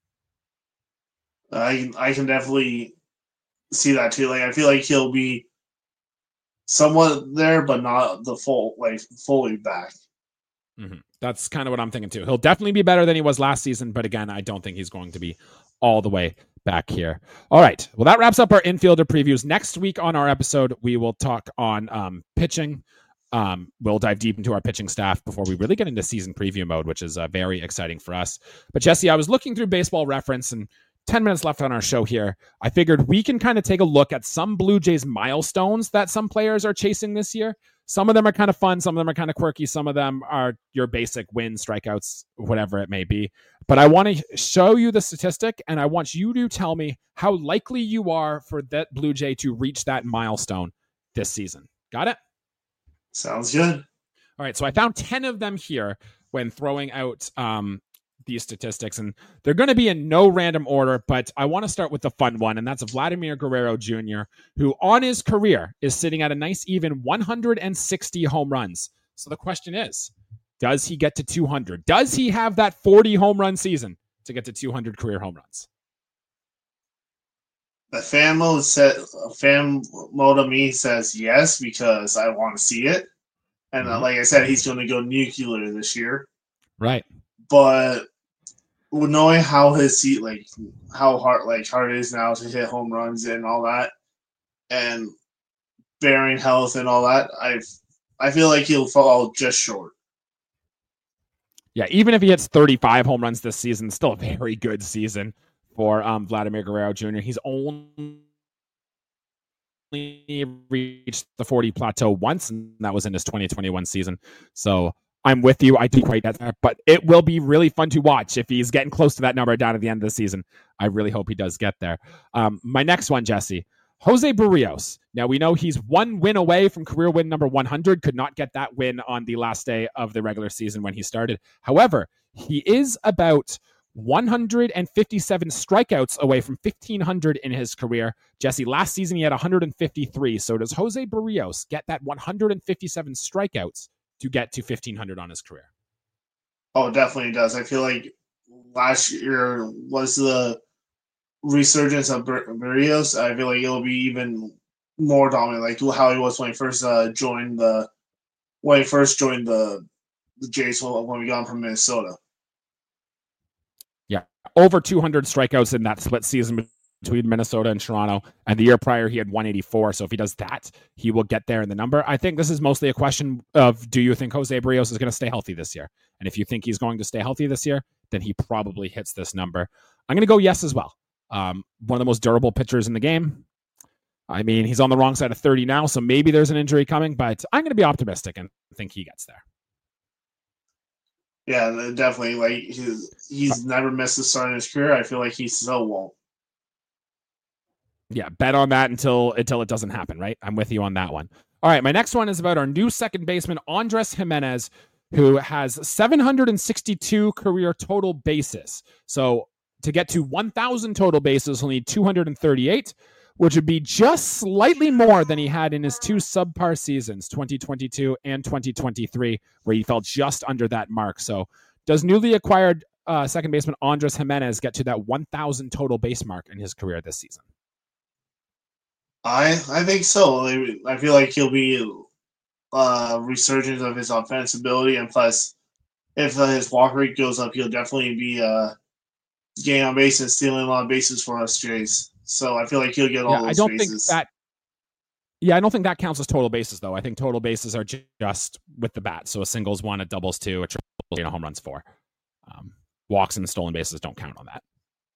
I can definitely see that too. Like I feel like he'll be somewhat there, but not the fully back. Mm-hmm. That's kind of what I'm thinking too. He'll definitely be better than he was last season, but again, I don't think he's going to be all the way back here. All right. Well, that wraps up our infielder previews. Next week on our episode, we will talk on pitching. We'll dive deep into our pitching staff before we really get into season preview mode, which is very exciting for us. But Jesse, I was looking through Baseball Reference, and 10 minutes left on our show here. I figured we can kind of take a look at some Blue Jays milestones that some players are chasing this year. Some of them are kind of fun. Some of them are kind of quirky. Some of them are your basic wins, strikeouts, whatever it may be. But I want to show you the statistic, and I want you to tell me how likely you are for that Blue Jay to reach that milestone this season. Got it? Sounds good. All right. So I found 10 of them here when throwing out these statistics, and they're going to be in no random order, but I want to start with the fun one, and that's Vladimir Guerrero Jr., who on his career is sitting at a nice even 160 home runs. So the question is, does he get to 200? Does he have that 40 home run season to get to 200 career home runs? The fan mode of me says yes, because I want to see it. And like I said, he's going to go nuclear this year. Right. But knowing how his seat, like how hard it is now to hit home runs and all that, and bearing health and all that, I feel like he'll fall just short. Yeah, even if he hits 35 home runs this season, still a very good season for Vladimir Guerrero Jr. He's only reached the 40 plateau once, and that was in his 2021 season. So I'm with you. I do quite get that, but it will be really fun to watch if he's getting close to that number down at the end of the season. I really hope he does get there. My next one, Jesse. Jose Berrios. Now, we know he's one win away from career win number 100. Could not get that win on the last day of the regular season when he started. However, he is about 157 strikeouts away from 1,500 in his career. Jesse, last season he had 153. So does Jose Berrios get that 157 strikeouts to get to 1,500 on his career? Oh, definitely does. I feel like last year was the resurgence of Berrios. I feel like it'll be even more dominant, like how he was when he first joined the Jays when we got him from Minnesota. Yeah, over 200 strikeouts in that split season between Minnesota and Toronto, and the year prior he had 184. So if he does that, he will get there in the number. I think this is mostly a question of, do you think Jose Berrios is going to stay healthy this year? And if you think he's going to stay healthy this year, then he probably hits this number. I'm going to go yes as well. One of the most durable pitchers in the game. I mean, he's on the wrong side of 30 now, so maybe there's an injury coming, but I'm going to be optimistic and think he gets there. Yeah, definitely. Like he's never missed a start in his career. I feel like he still won't. Yeah, bet on that until it doesn't happen, right? I'm with you on that one. All right, my next one is about our new second baseman, Andres Gimenez, who has 762 career total bases. So to get to 1,000 total bases, he'll need 238, which would be just slightly more than he had in his two subpar seasons, 2022 and 2023, where he fell just under that mark. So does newly acquired second baseman Andres Gimenez get to that 1,000 total base mark in his career this season? I think so. I feel like he'll be resurgence of his offensive ability, and plus, if his walk rate goes up, he'll definitely be getting on base and stealing a lot of bases for us Jays. So I feel like he'll get all those bases. I don't think that counts as total bases, though. I think total bases are just with the bat. So a single's 1, a double's 2, a triple, a home run's 4. Walks and stolen bases don't count on that.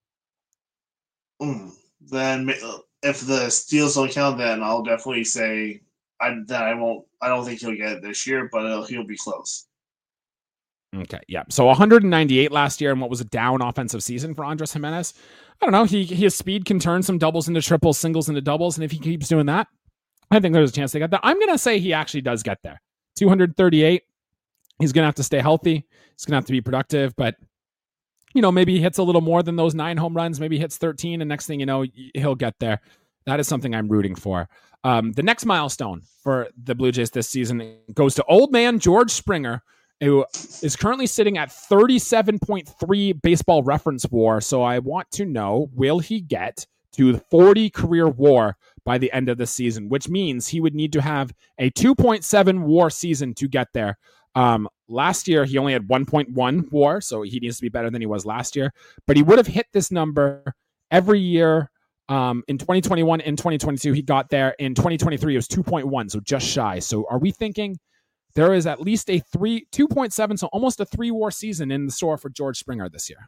Then if the steals don't count, then I'll definitely say I don't think he'll get it this year, but he'll be close. Okay, yeah. So 198 last year, and what was a down offensive season for Andres Gimenez. I don't know. His speed can turn some doubles into triples, singles into doubles, and if he keeps doing that, I think there's a chance they get that. I'm going to say he actually does get there. 238. He's going to have to stay healthy. He's going to have to be productive, but maybe he hits a little more than those 9 home runs. Maybe he hits 13, and next thing you know, he'll get there. That is something I'm rooting for. The next milestone for the Blue Jays this season goes to old man George Springer, who is currently sitting at 37.3 baseball reference WAR. So I want to know, will he get to the 40 career WAR by the end of the season, which means he would need to have a 2.7 WAR season to get there. Last year, he only had 1.1 WAR, so he needs to be better than he was last year. But he would have hit this number every year. In 2021 and 2022, he got there. In 2023, it was 2.1, so just shy. So are we thinking there is at least a 2.7, so almost a 3 WAR season in the store for George Springer this year?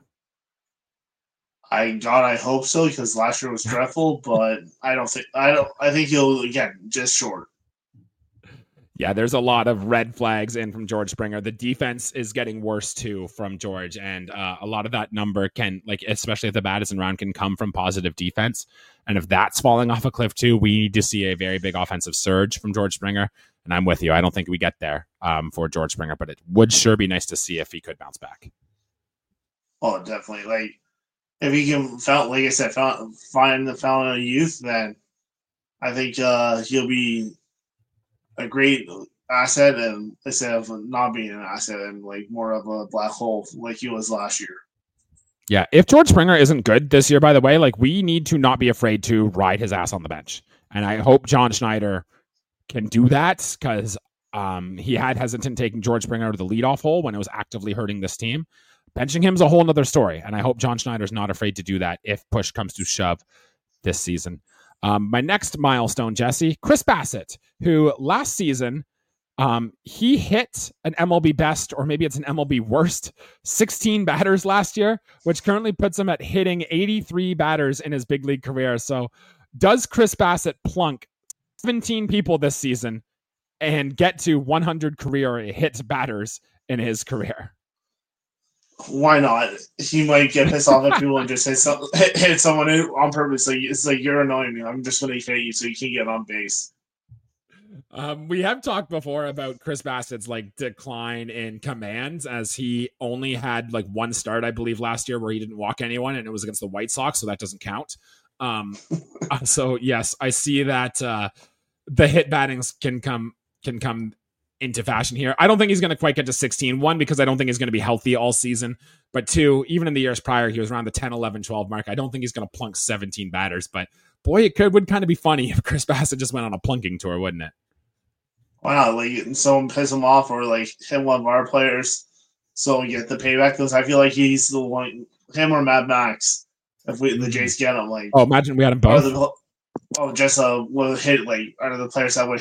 I hope so, because last year was dreadful, but I think he'll, again, just short. Yeah, there's a lot of red flags in from George Springer. The defense is getting worse too from George, and a lot of that number can, especially if the bat isn't around, can come from positive defense. And if that's falling off a cliff too, we need to see a very big offensive surge from George Springer. And I'm with you. I don't think we get there for George Springer, but it would sure be nice to see if he could bounce back. Oh, definitely. If he can, like I said, find the fountain of youth, then I think he'll be a great asset, and instead of not being an asset and more of a black hole like he was last year. Yeah, if George Springer isn't good this year, by the way, we need to not be afraid to ride his ass on the bench. And I hope John Schneider can do that, because he had hesitant taking George Springer out of the leadoff hole when it was actively hurting this team. benching him's a whole nother story. And I hope John Schneider's not afraid to do that if push comes to shove this season. My next milestone, Jesse, Chris Bassitt, who last season, he hit an MLB best, or maybe it's an MLB worst, 16 batters last year, which currently puts him at hitting 83 batters in his big league career. So does Chris Bassitt plunk 17 people this season and get to 100 career hit batters in his career? Why not? He might get pissed off at people and just hit someone on purpose. Like, it's like, you're annoying me. I'm just going to hit you so you can get on base. We have talked before about Chris Bassitt's like decline in commands, as he only had like one start, I believe, last year where he didn't walk anyone, and it was against the White Sox, so that doesn't count. So yes, I see that the hit battings can come into fashion here. I don't think he's going to quite get to 16. One, because I don't think he's going to be healthy all season. But two, even in the years prior, he was around the 10, 11, 12 mark. I don't think he's going to plunk 17 batters. But boy, would kind of be funny if Chris Bassitt just went on a plunking tour, wouldn't it? Wow, like someone piss him off or like hit one of our players so we get the payback. Because I feel like he's the one, him or Mad Max, if the Jays get him. Like, oh, imagine we had him both. Just would hit, like, are the players that would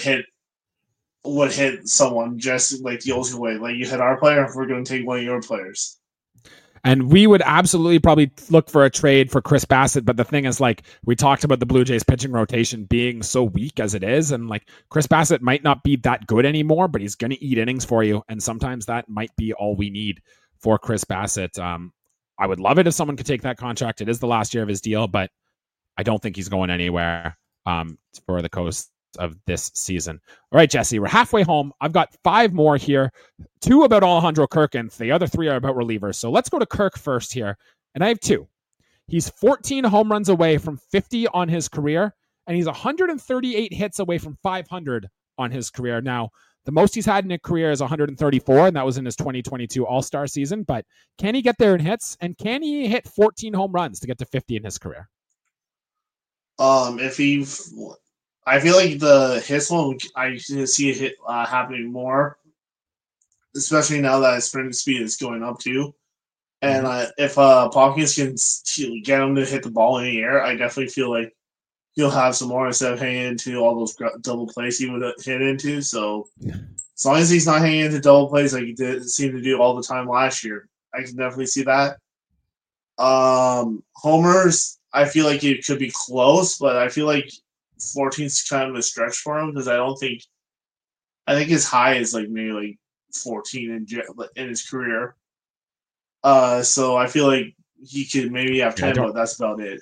hit someone just like the old way. Like, you hit our player, we're going to take one of your players. And we would absolutely probably look for a trade for Chris Bassitt. But the thing is, like, we talked about the Blue Jays pitching rotation being so weak as it is. And like, Chris Bassitt might not be that good anymore, but he's going to eat innings for you. And sometimes that might be all we need for Chris Bassitt. I would love it if someone could take that contract. It is the last year of his deal, but I don't think he's going anywhere for the coast of this season. All right, Jesse, we're halfway home. I've got 5 more here, 2 about Alejandro Kirk, and the other 3 are about relievers. So let's go to Kirk first here, and I have 2. He's 14 home runs away from 50 on his career, and he's 138 hits away from 500 on his career. Now, the most he's had in a career is 134, and that was in his 2022 All-Star season, but can he get there in hits, and can he hit 14 home runs to get to 50 in his career? I feel like the hits one, I see it happening more, especially now that his sprint speed is going up too. And if Hawkins can get him to hit the ball in the air, I definitely feel like he'll have some more instead of hanging into all those double plays he would hit into. So as long as he's not hanging into double plays like he did seem to do all the time last year, I can definitely see that. Homers, I feel like it could be close, but I feel like 14 is kind of a stretch for him because I think his high is like maybe like 14 in his career. So I feel like he could maybe have 10, but that's about it.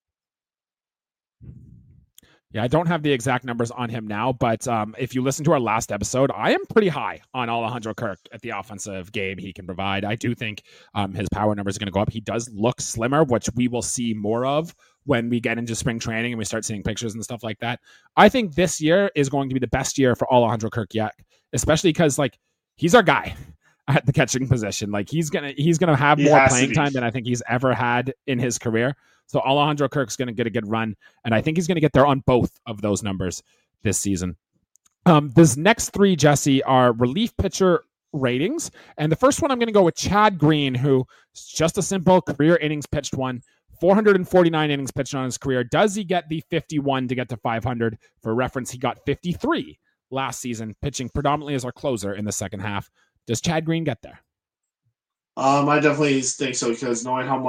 Yeah, I don't have the exact numbers on him now, but if you listen to our last episode, I am pretty high on Alejandro Kirk at the offensive game he can provide. I do think his power numbers are going to go up. He does look slimmer, which we will see more of when we get into spring training and we start seeing pictures and stuff like that. I think this year is going to be the best year for Alejandro Kirk yet, especially because like he's our guy at the catching position. Like he's gonna have more playing time than I think he's ever had in his career. So Alejandro Kirk's going to get a good run, and I think he's going to get there on both of those numbers this season. This next 3, Jesse, are relief pitcher ratings, and the first one I'm going to go with Chad Green, who is just a simple career innings pitched one. 449 innings pitched on his career. Does he get the 51 to get to 500? For reference, he got 53 last season, pitching predominantly as our closer in the second half. Does Chad Green get there? I definitely think so, because knowing how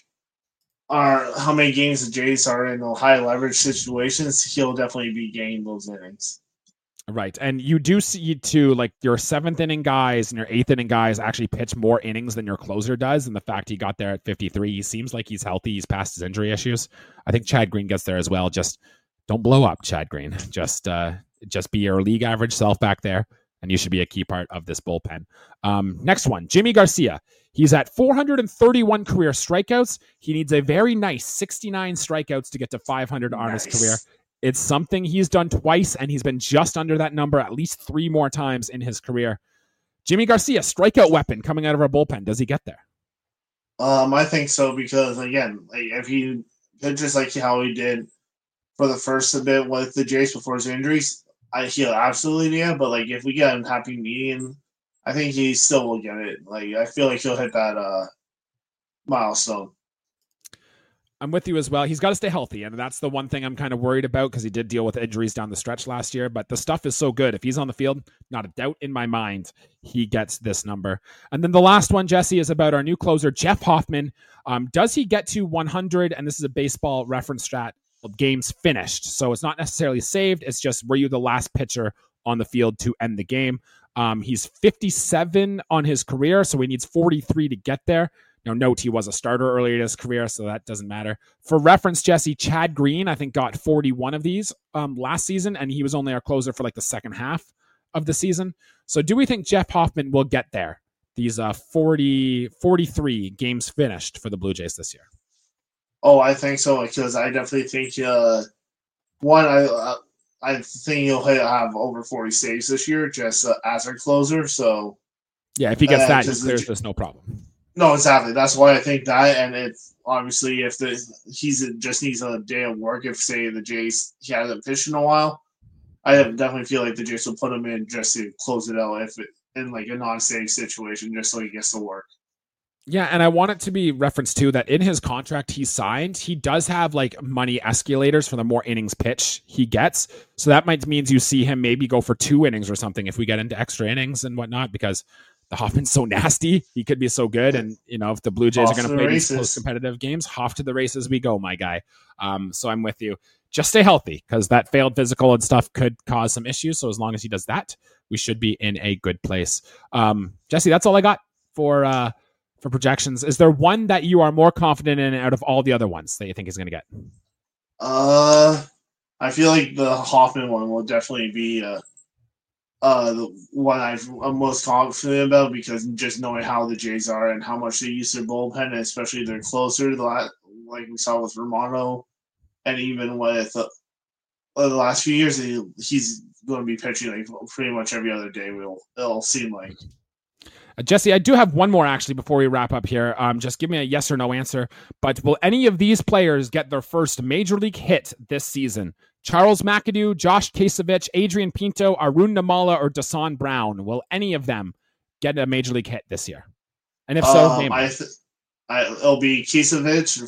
many games the Jays are in the high leverage situations, he'll definitely be gaining those innings. Right. And you do see too, like your 7th inning guys and your 8th inning guys actually pitch more innings than your closer does. And the fact he got there at 53, he seems like he's healthy. He's past his injury issues. I think Chad Green gets there as well. Just don't blow up, Chad Green. Just be your league average self back there, and you should be a key part of this bullpen. Next one, Jimmy Garcia. He's at 431 career strikeouts. He needs a very nice 69 strikeouts to get to 500 on his career. It's something he's done twice, and he's been just under that number at least 3 more times in his career. Jimmy Garcia, strikeout weapon coming out of our bullpen. Does he get there? I think so, because again, like, if he pitches like how he did for the first bit with the Jays before his injuries, he'll absolutely yeah. But like if we get a happy median, I think he still will get it. Like I feel like he'll hit that milestone. I'm with you as well. He's got to stay healthy, and that's the one thing I'm kind of worried about because he did deal with injuries down the stretch last year, but the stuff is so good. If he's on the field, not a doubt in my mind he gets this number. And then the last one, Jesse, is about our new closer, Jeff Hoffman. Does he get to 100? And this is a baseball reference strat of games finished. So it's not necessarily saved. It's just, were you the last pitcher on the field to end the game? He's 57 on his career, so he needs 43 to get there. Now, note he was a starter earlier in his career, so that doesn't matter. For reference, Jesse, Chad Green, I think, got 41 of these last season, and he was only our closer for like the second half of the season. So do we think Jeff Hoffman will get there? These 43 games finished for the Blue Jays this year. Oh, I think so, because I definitely think, I think he'll have over 40 saves this year just as a closer. So yeah, if he gets that, he clears this no problem. No, exactly. That's why I think that, and it's obviously if just needs a day of work. If say the Jays he hasn't pitched in a while, I definitely feel like the Jays will put him in just to close it out if it in like a non-save situation, just so he gets to work. Yeah, and I want it to be referenced too that in his contract he signed, he does have like money escalators for the more innings pitch he gets. So that might means you see him maybe go for 2 innings or something if we get into extra innings and whatnot, because the Hoffman's so nasty. He could be so good. And, if the Blue Jays are going to play these close competitive games, off to the races we go, my guy. So I'm with you. Just stay healthy because that failed physical and stuff could cause some issues. So as long as he does that, we should be in a good place. Jesse, that's all I got for projections. Is there one that you are more confident in out of all the other ones that you think he's going to get? I feel like the Hoffman one will definitely be the one I'm most confident about, because just knowing how the Jays are and how much they use their bullpen, and especially their closer, like we saw with Romano, and even with the last few years, he's going to be pitching like pretty much every other day. It'll seem like. Jesse, I do have one more actually before we wrap up here. Just give me a yes or no answer. But will any of these players get their first major league hit this season? Charles McAdoo, Josh Kasevich, Adrian Pinto, Arun Namala, or Dasan Brown? Will any of them get a major league hit this year? And if so, name it. It'll be Kasevich,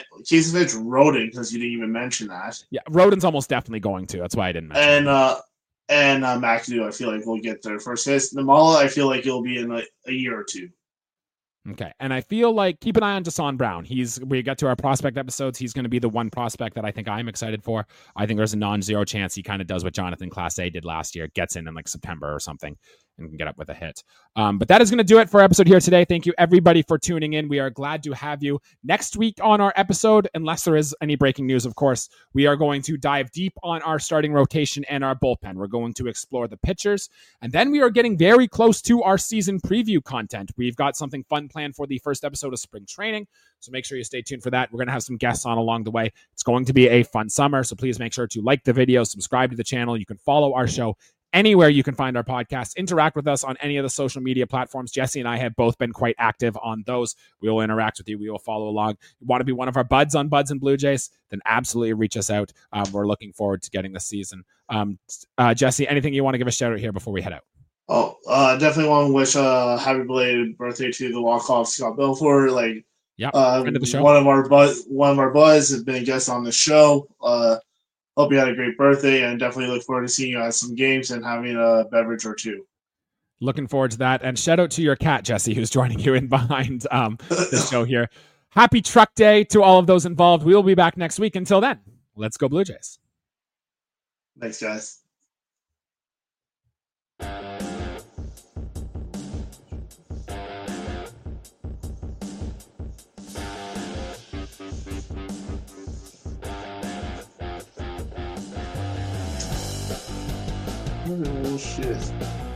Rodon, because you didn't even mention that. Yeah, Rodon's almost definitely going to. That's why I didn't mention And McAdoo, I feel like will get their first hit. Namala, I feel like it'll be in a year or two. Okay, and I feel like keep an eye on Dasan Brown. We got to our prospect episodes. He's going to be the one prospect that I think I'm excited for. I think there's a non-zero chance he kind of does what Jonathan Clase did last year, gets in like September or something and can get up with a hit. But that is going to do it for our episode here today. Thank you everybody for tuning in. We are glad to have you next week on our episode, unless there is any breaking news, of course. We are going to dive deep on our starting rotation and our bullpen. We're going to explore the pitchers, and then we are getting very close to our season preview content. We've got something fun planned for the first episode of spring training, so make sure you stay tuned for that. We're going to have some guests on along the way. It's going to be a fun summer, so please make sure to like the video, subscribe to the channel. You can follow our show anywhere you can find our podcast. Interact with us on any of the social media platforms. Jesse and I have both been quite active on those. We will interact with you. We will follow along. You want to be one of our buds on Buds and Blue Jays? Then absolutely reach us out. We're looking forward to getting this season. Jesse, anything you want to give a shout out here before we head out? Oh, definitely want to wish a happy belated birthday to the walk-off Scott Belfort. Friend of the show. One of our buds has been a guest on the show. Hope you had a great birthday, and definitely look forward to seeing you at some games and having a beverage or two. Looking forward to that. And shout out to your cat, Jesse, who's joining you in behind the show here. Happy Truck Day to all of those involved. We will be back next week. Until then, let's go Blue Jays. Thanks, guys. Oh, shit.